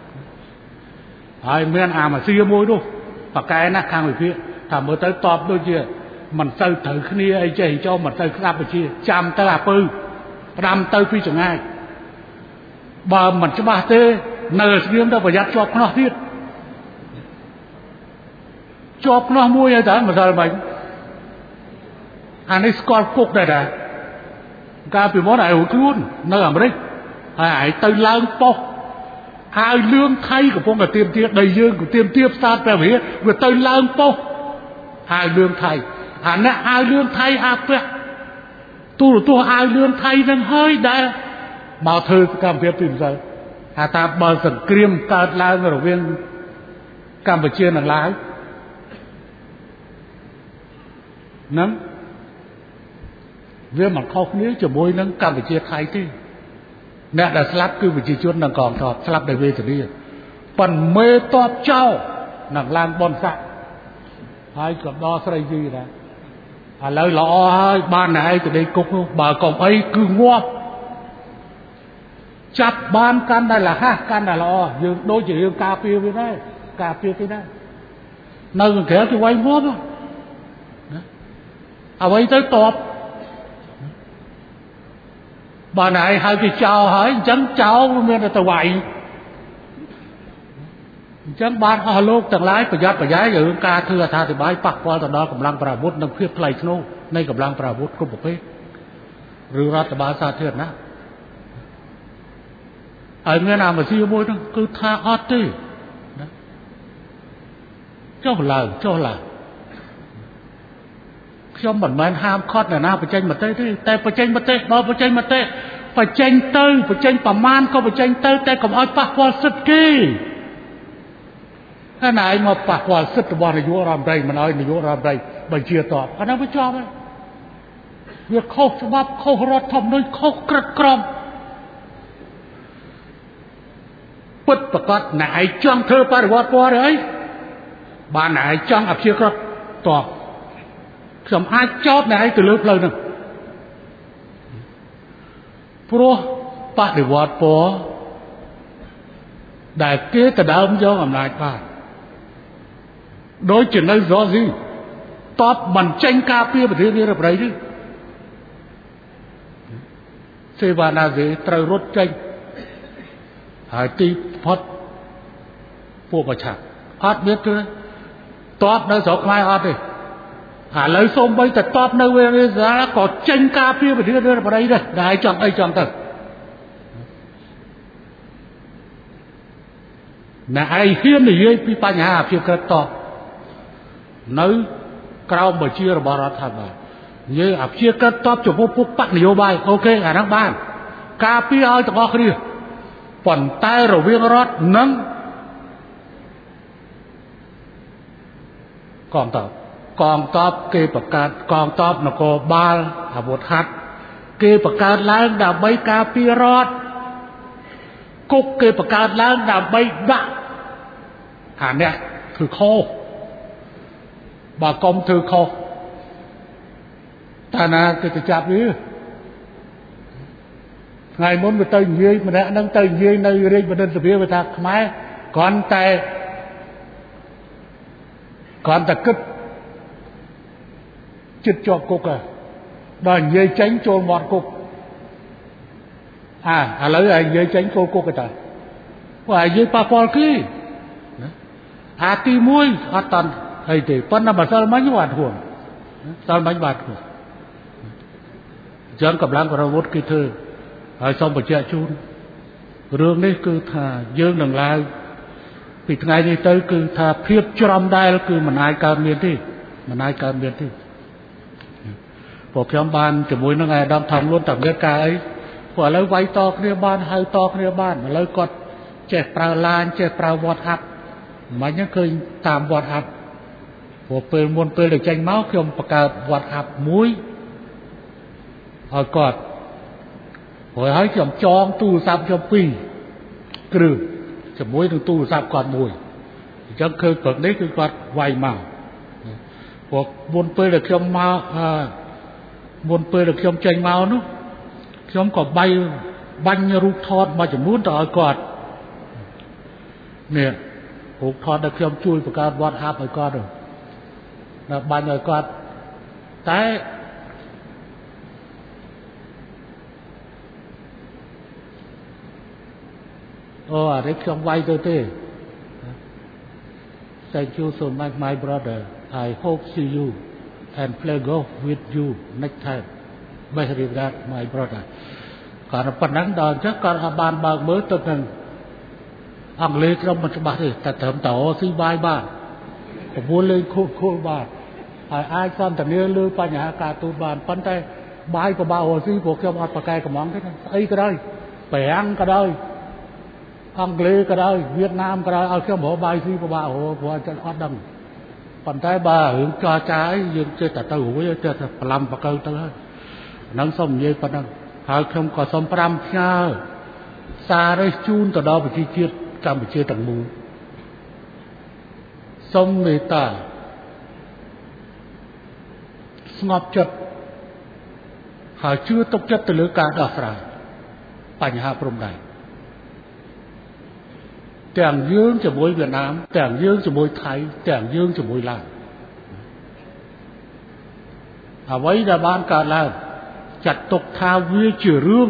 [SPEAKER 2] ហើយមានអាម៉ាស៊ីមួយនោះប៉ាកែណាខាងវិភាគថាមើលទៅតបដូចជាមិនទៅត្រូវគ្នាអីចេះចោលមិនទៅស្ដាប់បញ្ជាចាំទៅអាពើផ្ដាំទៅពីចង្អាយបើមិនច្បាស់ទេនៅស្ងៀមទៅប្រយ័ត្នជាប់ខ្នោះទៀតជាប់ខ្នោះមួយហើយតើមិនដល់បាញ់អានេះស្គាល់គុកដែរដែរកាលពីមុនឯងខ្លួននៅអាមេរិកហើយឯងទៅឡើងប៉ុស្តិ៍អាវលឿងថៃកំពុងតែទៀមទាដីយើងក៏ទៀមទាផ្សារព្រះវិហារវាទៅឡើងប៉ុស្តិ៍អាវលឿងថៃអាអ្នកអាវលឿងថៃអាពាក់ទូរទស្សន៍អាវលឿងថៃនឹងហើយដែលមកធ្វើសកម្មភាពពីម្សិលថាតើបើសង្គ្រាមកើតឡើងរវាងកម្ពុជានិងឡាវនឹងវាមិនខុសគ្នាជាមួយនឹងកម្ពុជាថៃទេអ្នកដែលស្លាប់គឺប្រជាជននិងកងទ័ពស្លាប់ដោយវេទនាប៉ុន្តែមេតបចោលនឹងឡើងបនស័កហើយក៏ដល់ស្រីយីដែរឥឡូវល្អហើយបានតែឯងទៅដេកគុកនោះបើកុំអីគឺងាប់ចាប់បានកាន់តែលះកាន់តែល្អយើងដូចជារឿងការពារវាដែរការពារគេដែរនៅខាងក្រៅទៅវាយងាប់ណាអ្វីទៅតបបើណែហើយគេចោលហើយអញ្ចឹងចោលវាមានតែទៅវាយអញ្ចឹងបានអស់លោកទាំងឡាយប្រយ័ត្នប្រយែងរឿងការធ្វើអត្ថាធិប្បាយប៉ះពាល់ទៅដល់កម្លាំងប្រអាវុធនិងភាពថ្លៃថ្នូរនៃកម្លាំងប្រអាវុធគ្រប់ប្រភេទឬរដ្ឋបាលសាធារណៈហើយមានអាម៉ាស៊ីមួយហ្នឹងគឺថាអត់ទេណាចុះឡើងចុះឡើងខ្ញុំមិនមែនហាមខត់អ្នកណាបញ្ចេញមតិទេតែបញ្ចេញមតិបើបញ្ចេញមតិបញ្ចេញទៅបញ្ចេញប្រមាណក៏បញ្ចេញទៅតែកុំឲ្យប៉ះពាល់សិទ្ធិគេហើយណែឯងមកប៉ះពាល់សិទ្ធិរបស់នាយករដ្ឋមន្ត្រីមិនឲ្យនាយករដ្ឋមន្ត្រីបញ្ជាតបអានោះវាចប់ហើយវាខុសច្បាប់ខុសរដ្ឋធម្មនុញ្ញខុសក្រឹតក្រមពិតប្រកបណែឯងចង់ធ្វើបរិវត្តពណ៌អីបានណែឯងចង់អព្យាក្រឹតតបខ្ញុំអាចចោទណែឯងទៅលើផ្លូវហ្នឹងព្រោះបដិវត្តពណ៌ដែលគេដដើមយកអំណាចបានដូចជានៅរ៉ូស៊ីតបមិនចេញការពារប្រធានាធិបតីទេសេវាណាសេត្រូវរត់ចេញហើយទីផុតពួកប្រឆាំងអត់មានទេតបនៅស្រុកខ្មែរអត់ទេឥឡូវសូម្បីតែតបនៅវេនេស៊ុយអេឡាក៏ចេញការពារប្រធានាធិបតីដែរដែលចង់អីចង់ទៅណែឯងហ៊ាននិយាយពីបញ្ហាអព្យាក្រឹតតបនៅក្រោមបញ្ជារបស់រដ្ឋាភិបាលនិយាយអព្យាក្រឹតតបចំពោះពួកបកនយោបាយអូខេអាហ្នឹងបានការពារឲ្យទាំងអស់គ្នាប៉ុន្តែរវាងរដ្ឋនិងកងទ័ពកងទ័ពគេបង្កើតកងទ័ពនគរបាលអាវុធហត្ថគេបង្កើតឡើងដើម្បីការពាររដ្ឋគុកគេបង្កើតឡើងដើម្បីដាក់អាអ្នកធ្វើខុសបើកុំធ្វើខុសតាណាគេទៅចាប់វាថ្ងៃមុនវាទៅនិយាយម្នាក់ហ្នឹងទៅនិយាយនៅរាជបណ្ឌិតសភាវាថាខ្មែរគ្រាន់តែគ្រាន់តែគិតចិត្តជាប់គុកហ่ะដល់និយាយចេញចូលមាត់គុកអាឥឡូវឯងនិយាយចេញចូលគុកទៅព្រោះឯងនិយាយប៉ះពាល់គេអាទីមួយអត់តាន់អីទេប៉ុន្តែបើសិលមិញវាអត់ហួងសិលមិញបាទហួងចឹងកម្លាំងប្រវត្តិគេធ្វើហើយសូមបញ្ជាក់ជូនរឿងនេះគឺថាយើងនឹងឡើងពីថ្ងៃនេះទៅគឺថាភាពច្រំដែលគឺមិនអាចកើតមានទេមិនអាចកើតមានទេព្រោះខ្ញុំបានជាមួយនឹងអាដាមថងលួនតាមការអីព្រោះឥឡូវវាយតគ្នាបានហៅតគ្នាបានឥឡូវគាត់ចេះប្រើឡានចេះប្រើវត្តអាប់មិនហ្នឹងឃើញតាមវត្តអាប់ព្រោះពេលមុនពេលដែលចេញមកខ្ញុំបង្កើតវត្តអាប់មួយឲ្យគាត់ព្រោះហើយខ្ញុំចងទូរស័ព្ទខ្ញុំពីរគ្រឿងជាមួយនឹងទូរស័ព្ទគាត់មួយអញ្ចឹងឃើញព្រឹកនេះគឺគាត់វាយមកព្រោះមុនពេលដែលខ្ញុំមកអឺមុនពេលដែលខ្ញុំចេញមកនោះខ្ញុំក៏បៃបាញ់រូបថតមួយចំនួនទៅឲ្យគាត់នេះរូបថតដែលខ្ញុំជួយបង្កើតវត្តអាប់ឲ្យគាត់ដល់បាញ់ឲ្យគាត់តែអូអានេះខ្ញុំវាយទៅទេ Thank you so much my brother I hope see you and play golf with you next time best regards my brother គាត់ប៉ុណ្ណឹងដល់អញ្ចឹងគាត់បានបើកមើលទៅនឹងអង់គ្លេសខ្ញុំមិនច្បាស់ទេតែត្រឹមតែអូស៊ីបាយបានប្រមូលលេងខូចខូចបានហើយអាចសន្ទនាលើបញ្ហាការទូតបានប៉ុន្តែបាយក៏បើអូស៊ីព្រោះខ្ញុំអត់ប្រកែកំងទេស្អីក៏ដោយប្រាំងក៏ដោយអង់គ្លេសក៏ដោយវៀតណាមក៏ដោយឲ្យខ្ញុំរកបាយស៊ីពិបាកហៅព្រោះចិត្តអត់ដឹងប៉ុន្តែបើរឿងចរចាអីយើងចេះតែទៅរួចចេះតែប្រឡំបកៅទៅហើយហ្នឹងសូមនិយាយប៉ុណ្ណឹងហើយខ្ញុំក៏សូមប្រាំផ្ញើសារនេះជូនទៅដល់ប្រជាជាតិកម្ពុជាទាំងមូលសូមមេត្តាស្ងប់ចិត្តហើយជឿទុកចិត្តទៅលើការដោះស្រាយបញ្ហាព្រំដែនទាំងយើងជាមួយវៀតណាមទាំងយើងជាមួយថៃទាំងយើងជាមួយឡាវអ្វីដែលបានកើតឡើងចាត់ទុកថាវាជារឿង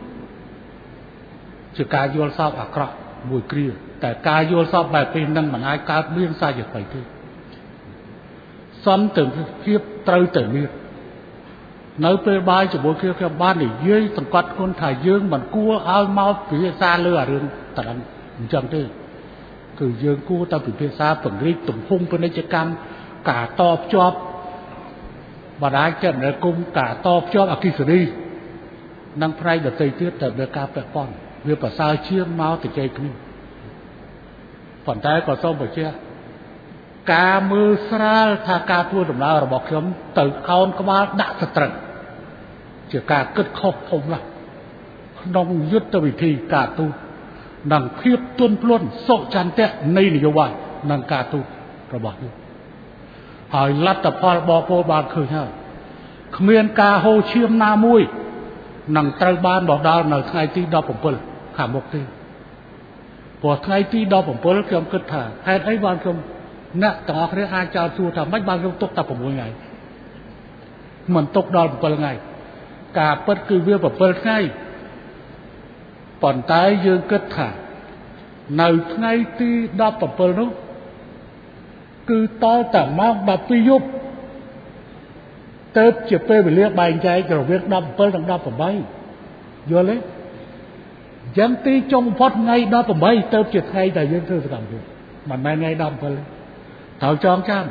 [SPEAKER 2] ជាការយល់សប្តិអាក្រក់មួយគ្រាតែការយល់សប្តិបែបនេះនឹងមិនអាចកើតមានសាជាថ្មីទេសន្តិភាពត្រូវតែមាននៅពេលបាយជាមួយគ្នាខ្ញុំបាននិយាយសង្កត់ខ្លួនថាយើងមិនគួរឲ្យមកពិភាក្សាលើអារឿងត្រឹមអញ្ចឹងទេគឺយើងគួរតែពិភាក្សាពង្រីកទំហំពាណិជ្ជកម្មការតភ្ជាប់បណ្ដាញចរង្គមការតភ្ជាប់អគ្គិសនីនិងផ្នែកដទៃទៀតតែមានការពាក់ព័ន្ធវាប្រសើរជាងមកទៅជ័យគ្នាប៉ុន្តែក៏សូមបញ្ជាក់ការមើលស្រាលថាការធ្វើដំណើររបស់ខ្ញុំទៅខោនក្បាលដាក់ស្ត្រឹងជាការគិតខុសធំណាស់ក្នុងយុទ្ធវិធីការទូតនិងភាពទន់ភ្លន់សុចន្ទៈនៃនយោបាយនិងការទូតរបស់យើងហើយលទ្ធផលបបពោលបានឃើញហើយគ្មានការហូរឈាមណាមួយនឹងត្រូវបានមកដល់នៅថ្ងៃទីដប់ប្រាំខាងមុខទេព្រោះថ្ងៃទីដប់ប្រាំខ្ញុំគិតថាហេតុអីបានខ្ញុំអ្នកទាំងអស់គ្នាអាចចោទសួរថាមិនបានខ្ញុំទុកតែប្រាំថ្ងៃមិនទុកដល់ប្រាំថ្ងៃការពិតគឺវាប្រាំថ្ងៃប៉ុន្តែយើងគិតថានៅថ្ងៃទីដប់ប្រាំនោះគឺតតែម៉ោងដប់ពីរយប់ទៅជាពេលវេលាបែងចែករវាងដប់ប្រាំនិងដប់ប្រាំយល់ទេយ៉ាងទីចុងបំផុតថ្ងៃដប់ប្រាំទៅជាថ្ងៃដែលយើងធ្វើសកម្មភាពមិនមែនថ្ងៃដប់ប្រាំត្រូវចងចាំ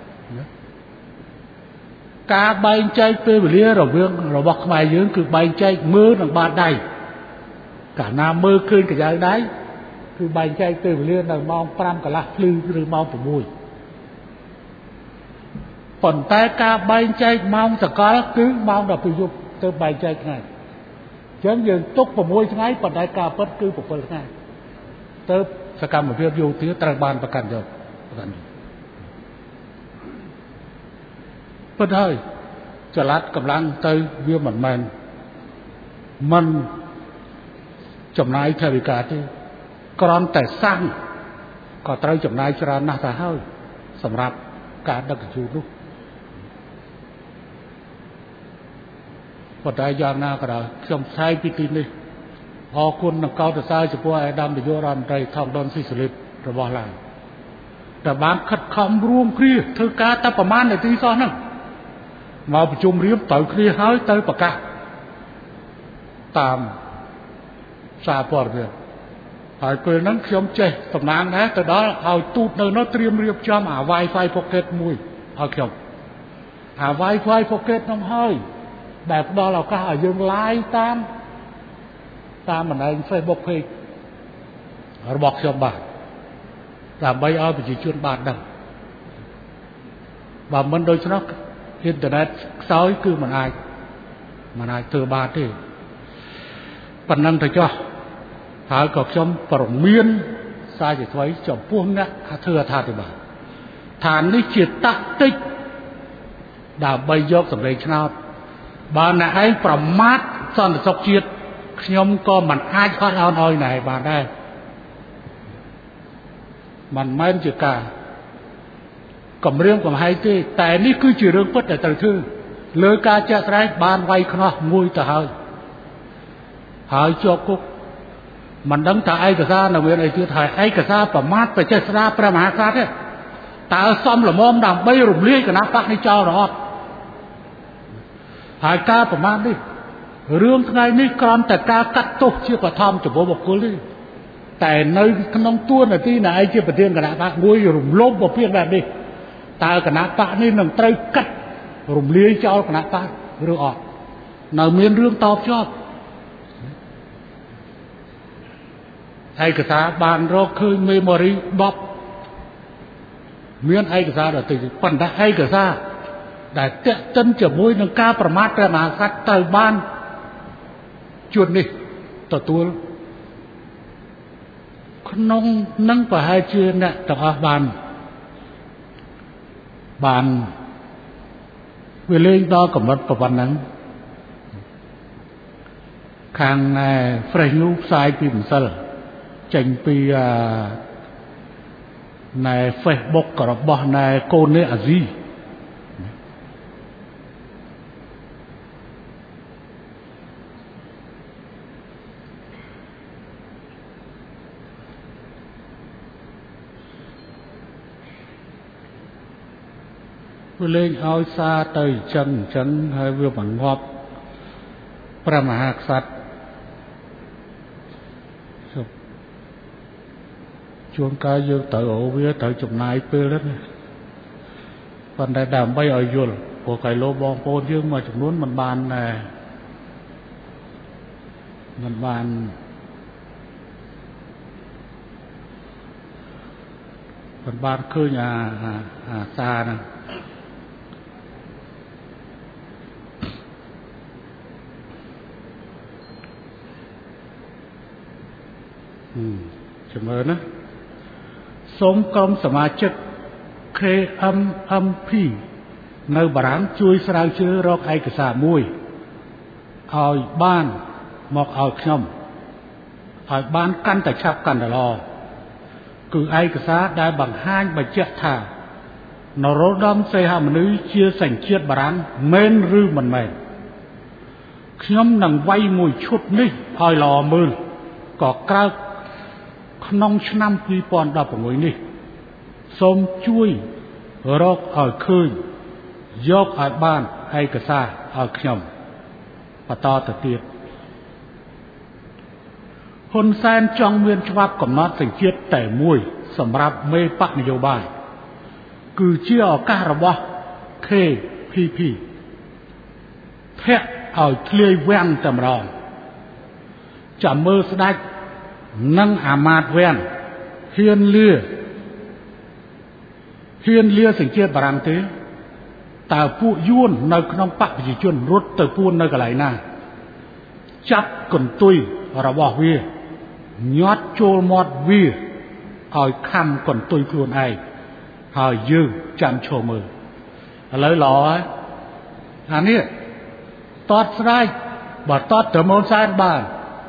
[SPEAKER 2] ការបែងចែកពេលវេលារវាងរបស់ខ្មែរយើងគឺបែងចែកមើលនឹងបាតដៃកាលណាមើលឃើញកញ្ចៅដៃគឺបែងចែកពេលវេលានៅម៉ោងប្រាំកន្លះភ្លឺឬម៉ោងប្រាំប៉ុន្តែការបែងចែកម៉ោងសកលគឺម៉ោងដប់ពីរយប់ទៅបែកចែកថ្ងៃអញ្ចឹងយើងទុក6ថ្ងៃប៉ុន្តែការពិតគឺ7ថ្ងៃទៅសកម្មភាពយោធាត្រូវបានប្រកាន់យកប្រកាន់យកពិតហើយចល័តកម្លាំងទៅវាមិនមែនមិនចំណាយថវិកាទេគ្រាន់តែសាំងក៏ត្រូវចំណាយច្រើនណាស់ទៅហើយសម្រាប់ការដឹកជញ្ជូននោះប៉ុន្តែយ៉ាងណាក៏ដោយខ្ញុំផ្សាយពីទីនេះអរគុណនិងកោតសរសើរចំពោះអាដាមនាយករដ្ឋមន្ត្រីថោកដុនស៊ីសលីបរបស់ឡាវដែលបានខិតខំរួមគ្នាធ្វើការតែប្រមាណនាទីសោះហ្នឹងមកប្រជុំរៀបត្រូវគ្នាហើយទៅប្រកាសតាមសារព័ត៌មានហើយពេលហ្នឹងខ្ញុំចេះតំណាងដែរទៅដល់ឲ្យទូតនៅនោះត្រៀមរៀបចំអា Wi-Fi pocket មួយឲ្យខ្ញុំអា Wi-Fi pocket ហ្នឹងហើយដែលផ្ដល់ឱកាសឲ្យយើង live តាមតាមបណ្ដាញ Facebook page របស់ខ្ញុំបាទដើម្បីឲ្យប្រជាជនបានដឹងបើមិនដូច្នោះអ៊ីនធឺណិតខ្សោយគឺមិនអាចមិនអាចធ្វើបានទេប៉ុណ្ណឹងទៅចុះហើយក៏ខ្ញុំប្រមានសារជាថ្មីចំពោះអ្នកធ្វើអត្ថាធិប្បាយថានេះជាតាក់ទិកដើម្បីយកសម្លេងឆ្នោតបើអ្នកឯងប្រមាថសន្តិសុខជាតិខ្ញុំក៏មិនអាចហត់អោនឲ្យណែបានដែរមិនមែនជាការគម្រាមកំហែងទេតែនេះគឺជារឿងពិតដែលត្រូវធ្វើលើការចាក់ស្រែកបានវាយខ្នោះមួយទៅហើយហើយជាប់គុកមិនដឹងថាឯកសារនៅមានអីទៀតហើយឯកសារប្រមាថប្រចេះស្ដារព្រះមហាក្សត្រទេតើសំលមមដើម្បីរំលាយគណៈបកនេះចោលរហូតហើយការប្រមាថនេះរឿងថ្ងៃនេះគ្រាន់តែការកាត់ទោសជាបឋមចំពោះបុគ្គលទេតែនៅក្នុងទួនាទីនៃឯជាប្រធានគណៈបកមួយរំលោភបំពានបែបនេះតើគណៈបកនេះនឹងត្រូវកាត់រំលាយចោលគណៈបកឬអត់នៅមានរឿងតបជាប់ឯកសារបានរកឃើញ memory ដប់មានឯកសារដទៃទៀតប៉ុន្តែឯកសារដែលតេតិនជាមួយនឹងការប្រមាថព្រះមហាក្សត្រត្រូវបានជួននេះទទួលក្នុងនឹងប្រហែលជាអ្នកទាំងអស់បានបានវាលេងដល់កម្រិតប៉ុណ្ណឹងខាង Fresh News ផ្សាយពីម្សិលចេញពីណែ Facebook របស់ណែកូននេះអាស៊ីវាលេងឲ្យសារទៅអញ្ចឹងអញ្ចឹងហើយវាបង្ងាប់ព្រះមហាក្សត្រជួនកាលយើងត្រូវអូវាត្រូវចំណាយពេលហ្នឹងប៉ុន្តែដើម្បីឲ្យយល់ព្រោះកាយលោបងប្អូនយើងមួយចំនួនមិនបានមិនបានមិនបានឃើញអាអាសារហ្នឹងហឹមចាំមើលណាសូមក្រុមសមាជិក K M M P នៅបារាំងជួយស្រាវជ្រាវរកឯកសារមួយឲ្យបានមកឲ្យខ្ញុំឲ្យបានកាន់តែឆាប់កាន់តែល្អគឺឯកសារដែលបង្ហាញបញ្ជាក់ថានរោត្តមសីហមុនីជាសញ្ជាតិបារាំងមែនឬមិនមែនខ្ញុំនឹងវាយមួយឈុតនេះឲ្យល្អមើលក៏ក្រោកក្នុងឆ្នាំពីរពាន់ដប់ប្រាំមួយនេះសូមជួយរកឲ្យឃើញយកឲ្យបានឯកសារឲ្យខ្ញុំបន្តទៅទៀតហ៊ុនសែនចង់មានច្បាប់កំណត់សញ្ជាតិតែមួយសម្រាប់មេបកនយោបាយគឺជាឱកាសរបស់ K P P ធាក់ឲ្យធ្លាយវាំងតែម្ដងចាំមើលស្ដេចនិងអាមាត្យវាំងហ៊ានលឺហ៊ានលឺសញ្ជាតិបារាំងទេតើពួកយួននៅក្នុងបកប្រជាជនរត់ទៅពួននៅកន្លែងណាចាប់កន្ទុយរបស់វាញាត់ចូលមាត់វាឲ្យខំកន្ទុយខ្លួនឯងហើយយើងចាំឈរមើលឥឡូវល្អហើយអានេះតតស្ដាយបើតតទៅមកសែនបាន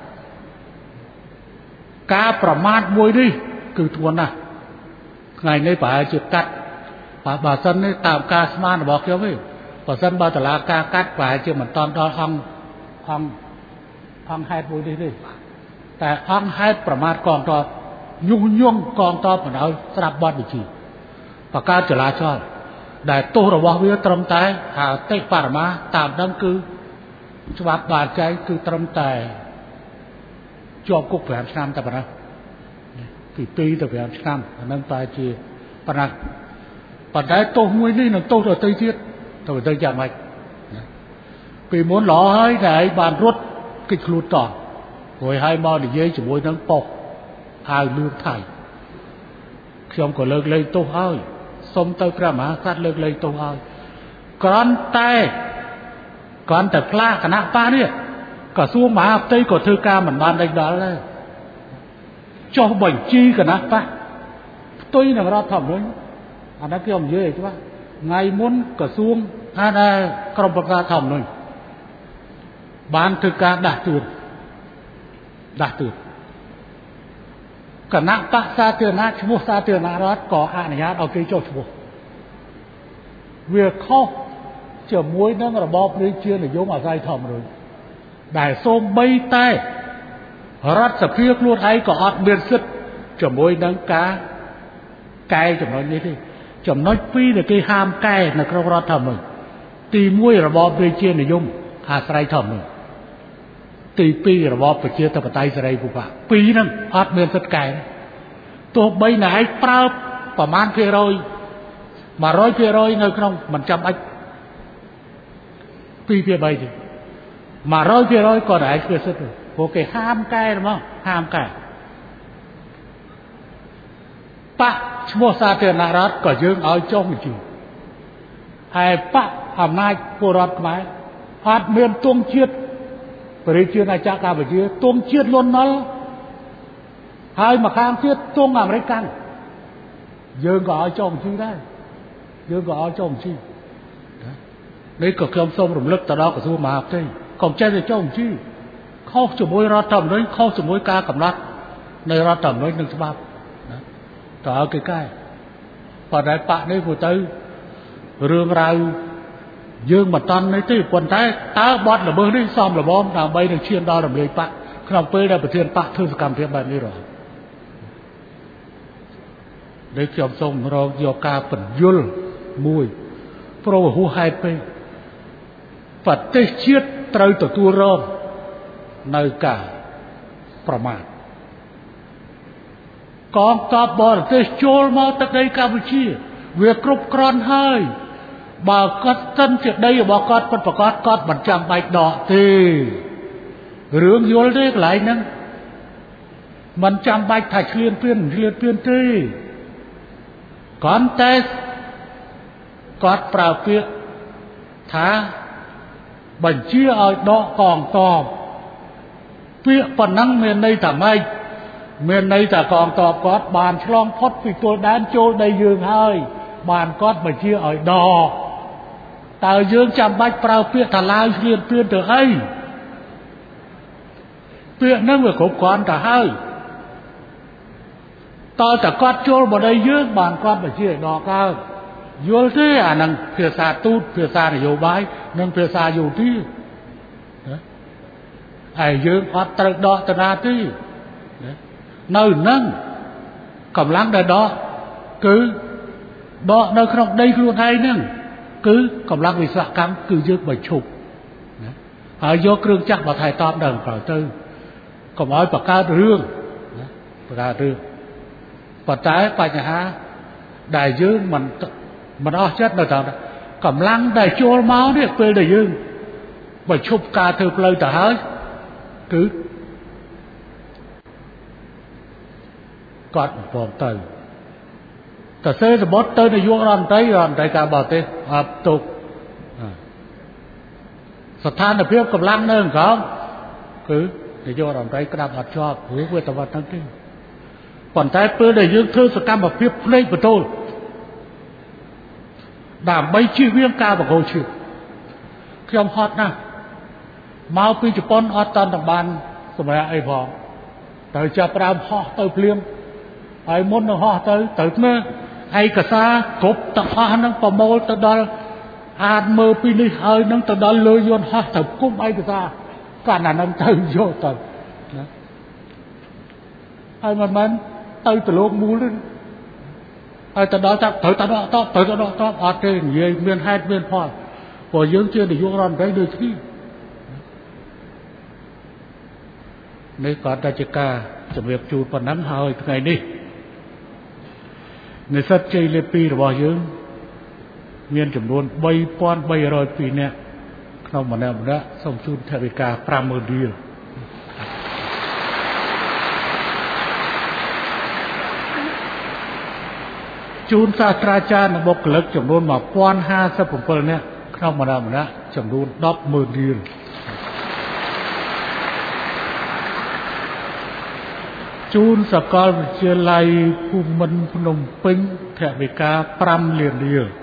[SPEAKER 2] ការប្រមាថមួយនេះគឺធ្ងន់ណាស់ថ្ងៃនេះប្រហែលជាកាត់បើបើសិននេះតាមការស្មានរបស់ខ្ញុំទេបើសិនបើតឡាការកាត់ប្រហែលជាមិនតាន់ដល់អង្គអង្គអង្គហេតុមួយនេះទេតែអង្គហេតុប្រមាថកងទ័ពញុះញង់កងទ័ពមិនឲ្យស្ដាប់បទបញ្ជាបង្កើតចលាចលដែលទោសរបស់វាត្រឹមតែអតិបរមាតាមដឹងគឺច្បាប់បានចែងគឺត្រឹមតែជាប់គុកប្រាំឆ្នាំតែប៉ុណ្ណោះពីពីរទៅប្រាំឆ្នាំអានឹងតែជាប៉ុណ្ណាប៉ុន្តែទោសមួយនេះនឹងទោសដទៃទៀតទៅទៅយ៉ាងម៉េចពីមុនល្អហើយតែឯងបានរត់គេចខ្លួនតព្រោះឲ្យមកនិយាយជាមួយនឹងប៉ុស្តិ៍អាវលឿងថៃខ្ញុំក៏លើកលែងទោសហើយសុំទៅព្រះមហាក្សត្រលើកលែងទោសហើយគ្រាន់តែគ្រាន់តែផ្លាស់គណៈបកនេះក្រសួងមហាផ្ទៃក៏ធ្វើការមិនបានដេញដោលដែរចុះបញ្ជីគណៈបកផ្ទុយនឹងរដ្ឋធម្មនុញ្ញអានេះខ្ញុំនិយាយឲ្យច្បាស់ថ្ងៃមុនក្រសួងថាដែរក្រុមប្រឹក្សាធម្មនុញ្ញបានធ្វើការដាស់តឿនដាស់តឿនគណៈបកសាធារណៈឈ្មោះសាធារណរដ្ឋក៏អនុញ្ញាតឲ្យគេចុះឈ្មោះវាខុសជាមួយនឹងរបបរាជានិយមអាស្រ័យធម្មនុញ្ញដែលសូម្បីតែរដ្ឋសភាខ្លួនឯងក៏អត់មានសិទ្ធិជាមួយនឹងការកែចំណុចនេះទេចំណុចពីរដែលគេហាមកែនៅក្នុងរដ្ឋធម្មនុញ្ញទីមួយរបបរាជានិយមអាស្រ័យធម្មនុញ្ញទីពីររបបប្រជាធិបតេយ្យសេរីភូប៉ាពីរហ្នឹងអត់មានសិទ្ធិកែទោះបីណែឯងប្រើប្រមាណភាគរយមួយរយភាគរយនៅក្នុងមិនចាំបាច់ពីរភាគបីទេមួយរយភាគរយក៏ណែឯងគ្មានសិទ្ធិព្រោះគេហាមកែហ្មងហាមកែបកឈ្មោះសាធារណរដ្ឋក៏យើងឲ្យចុះបញ្ជីហើយបកអំណាចពលរដ្ឋខ្មែរអត់មានទង់ជាតិប្រជាណាចក្រកម្ពុជាទង់ជាតិលន់នល់ហើយមកខាងទៀតទង់អាមេរិកកាន់យើងក៏ឲ្យចុះបញ្ជីដែរយើងក៏ឲ្យចុះបញ្ជីនេះក៏ខ្ញុំសូមរំលឹកទៅដល់ក្រសួងមហាផ្ទៃកុំចេះតែចុះបញ្ជីខុសជាមួយរដ្ឋធម្មនុញ្ញខុសជាមួយការកំណត់នៃរដ្ឋធម្មនុញ្ញនិងច្បាប់ណាតើឲ្យគេកែប៉ុន្តែបកនេះព្រោះទៅរឿងរ៉ាវយើងមិនតាន់នេះទេប៉ុន្តែតើបទល្មើសនេះសមល្មមដើម្បីនឹងឈានដល់រំលាយបកក្នុងពេលដែលប្រធានបកធ្វើសកម្មភាពបែបនេះរហូតដែលខ្ញុំសូមរកយកការបញ្យលមួយព្រោះហួសហេតុពេកប្រទេសជាតិត្រូវទទួលរងនៅការប្រមាថកងទ័ពបរទេសចូលមកទឹកដីកម្ពុជាវាគ្រប់គ្រាន់ហើយបើគាត់ស្ទិនជាដីរបស់គាត់ពិតប្រាកដគាត់មិនចាំបាច់ដកទេរឿងយល់ទេកន្លែងហ្នឹងមិនចាំបាច់ថាឆ្លៀនពៀនឆ្លៀនពៀនទេគាត់តែគាត់ប្រើពាក្យថាបញ្ជាឲ្យដកកងទ័ពពាក្យប៉ុណ្ណឹងមានន័យថាម៉េចមានន័យថាកងទ័ពគាត់បានឆ្លងផុតពីទល់ដែនចូលដីយើងហើយបានគាត់បញ្ជាឲ្យដកតើយើងចាំបាច់ប្រើពាក្យថាឡាវឆ្លៀនពៀនទៅអីពាក្យហ្នឹងវាគ្រប់គ្រាន់ទៅហើយតើតើគាត់ចូលបដីយើងបានគាត់បញ្ជាឲ្យដកកើតយល់ទេអានឹងភាសាទូតភាសានយោបាយនិងភាសាយោធាហើយយើងអត់ត្រូវដកតាណាទេនៅនឹងកម្លាំងដែលដកគឺដកនៅក្នុងដីខ្លួនឯងហ្នឹងគឺកម្លាំងវិស្វកម្មគឺយើងបញ្ឈប់ណាហើយយកគ្រឿងចាស់មកថែទាំដល់ក្រោយទៅកុំឲ្យបង្កើតរឿងណាបង្កើតរឿងប៉ុន្តែបញ្ហាដែលយើងមិនមិនអស់ចិត្តនៅតាមកម្លាំងដែលចូលមកនេះពេលដែលយើងបញ្ឈប់ការធ្វើផ្លូវទៅហើយគឺគាត់បំទៅតើសេសបុតទៅនាយករដ្ឋមន្ត្រីរដ្ឋមន្ត្រីការបរទេសអត់ទុកស្ថានភាពកម្លាំងនៅក្រោមគឺនាយករដ្ឋមន្ត្រីក្តាប់អត់ជាប់ព្រោះវាតវត្តហ្នឹងទេប៉ុន្តែពេលដែលយើងធ្វើសកម្មភាពផ្លេចបន្ទោលដើម្បីជៀសវាងការបង្កជាតិខ្ញុំហត់ណាស់មកពីជប៉ុនអត់តាន់បានសម្រាប់អីផងត្រូវចាប់ផ្ដើមហោះទៅភ្លាមហើយមុននឹងហោះទៅត្រូវមើលឯកសារគ្រប់ទាំងអស់ហ្នឹងប្រមូលទៅដល់អានមើលពីនេះហើយនឹងទៅដល់លើយន្តហោះទៅគុំឯកសារកាលណានឹងទៅយកទៅណាហើយមិនមែនទៅទៅលោកមូលទេហើយទៅដល់ចាប់ត្រូវទៅដល់តបត្រូវទៅដល់តបអត់ទេនិយាយមានហេតុមានផលព្រោះយើងជានាយករដ្ឋមន្ត្រីដូចគ្នានេះក៏តែជាការជំរាបជូនប៉ុណ្ណឹងហើយថ្ងៃនេះនិស្សិតជ័យលាភពីររបស់យើងមានចំនួនបីពាន់បីរយពីរនាក់ក្នុងម្នាក់ម្នាក់សូមជូនថវិកា ប្រាំម៉ឺនរៀលជូនសាស្ត្រាចារ្យនិងបុគ្គលិកចំនួនmột nghìnห้าสิบเจ็ดនាក់ក្នុងម្នាក់ម្នាក់ចំនួនដប់ម៉ឺនរៀលជូនសាកលវិទ្យាល័យភូមិន្ទភ្នំពេញថវិកាប្រាំលានរៀល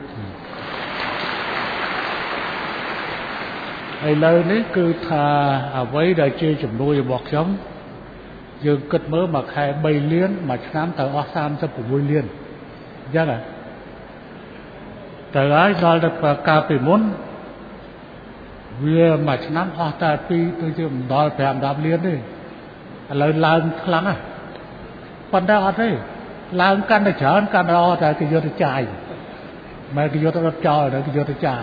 [SPEAKER 2] ឥឡូវនេះគឺថាអ្វីដែលជាចំនួនរបស់ខ្ញុំយើងគិតមើលមួយខែបីលានមួយឆ្នាំទៅអស់សាមសិប៦លានអញ្ចឹងហ៎ទៅហើយដល់ទៅកាលពីមុនវាមួយឆ្នាំអស់តែពីរទៅជាមិនដល់ប្រាំដប់លានទេឥឡូវឡើងខ្លាំងណាស់ប៉ុន្តែអត់ទេឡើងកាន់តែច្រើនកាន់តែអត់តែគេយកទៅចាយមិនគេយកទៅដុតចោលទៅគេយកទៅចាយ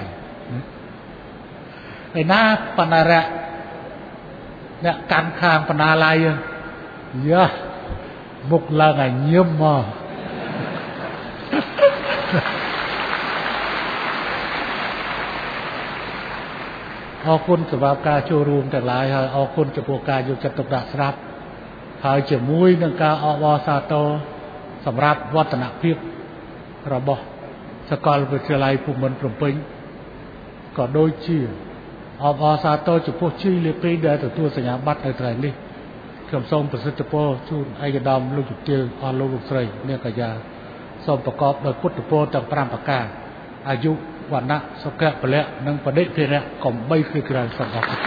[SPEAKER 2] ឯណាបណ្ណារៈអ្នកកាន់ខាងបណ្ណាល័យយ៉ាមុខឡើងឲ្យញឹមមកអរគុណសម្រាប់ការចូលរួមទាំងឡាយហើយអរគុណចំពោះការយកចិត្តទុកដាក់ស្រាប់ហើយជាមួយនឹងការអបអរសាទរសម្រាប់វឌ្ឍនភាពរបស់សាកលវិទ្យាល័យភូមិន្ទភ្នំពេញក៏ដូចជាអបអរសាទរចំពោះជ័យលាភីដែលទទួលសញ្ញាបត្រនៅថ្ងៃនេះខ្ញុំសូមប្រសិទ្ធពរជូនឯកឧត្តមលោកជំទាវអស់លោកលោកស្រីអ្នកកញ្ញាសូមប្រកបដោយពុទ្ធពរទាំងប្រាំប្រការអាយុវណ្ណៈសុខៈពលៈនិងបដិធិរៈកំបីគឺក្រៅសន្តិភាព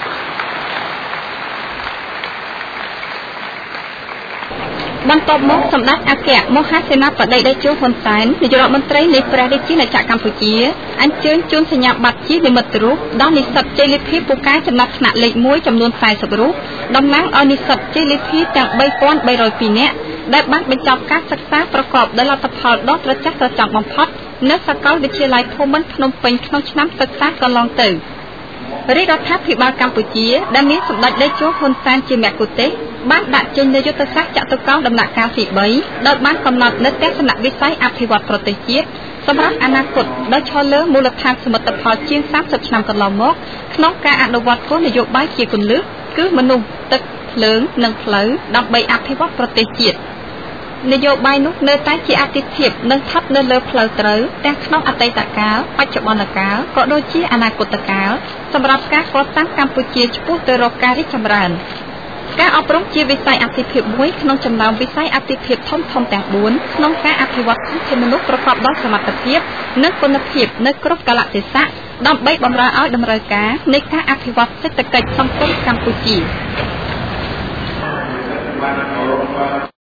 [SPEAKER 1] បន្ទាប់មកសម្ដេចអគ្គមហាសេនាបតីតេជោហ៊ុនសែននាយករដ្ឋមន្ត្រីនៃព្រះរាជាណាចក្រកម្ពុជាអញ្ជើញជូនសញ្ញាបត្រជានិមិត្តរូបដល់និស្សិតជ័យលាភីពូកែចំណាត់ថ្នាក់លេខមួយចំនួនสี่สิบរូបតំណាងឲ្យនិស្សិតជ័យលាភីទាំងបីពាន់បីរយពីរនាក់ដែលបានបញ្ចប់ការសិក្សាប្រកបដោយលទ្ធផលដ៏ត្រចះត្រចង់បំផុតនៅសាកលវិទ្យាល័យភូមិន្ទភ្នំពេញក្នុងឆ្នាំសិក្សាកន្លងទៅរាជរដ្ឋាភិបាលកម្ពុជាដែលមានសម្ដេចតេជោហ៊ុនសែនជាមគ្គុទ្ទេសក៍បានដាក់ចេញនូវយុទ្ធសាស្ត្រចតុកោណដំណាក់កាលទីបីដោយបានកំណត់នូវទស្សនវិស័យអភិវឌ្ឍប្រទេសជាតិសម្រាប់អនាគតដោយឈលលើមូលដ្ឋានសមិទ្ធផលជាងសាមសិបឆ្នាំកន្លងមកក្នុងការអនុវត្តគោលនយោបាយជាគន្លឹះគឺមនុស្សទឹកភ្លើងនិងផ្លូវដើម្បីអភិវឌ្ឍប្រទេសជាតិនយោបាយនោះនៅតែជាអាទិភាពនិងស្ថិតនៅលើផ្លូវត្រូវទាំងក្នុងអតីតកាលបច្ចុប្បន្នកាលក៏ដូចជាអនាគតកាលសម្រាប់ការកសាងកម្ពុជាឆ្ពោះទៅរកការរីកចម្រើនការអប់រំជាវិស័យអាទិភាពមួយក្នុងចំណោមវិស័យអាទិភាពធំធំទាំងបួនក្នុងការអភិវឌ្ឍធនធានមនុស្សប្រកបដោយសមត្ថភាពនិងគុណភាពនៅគ្រប់កាលៈទេសៈដើម្បីបម្រើឲ្យតម្រូវការនៃការអភិវឌ្ឍសេដ្ឋកិច្ចសង្គមកម្ពុជា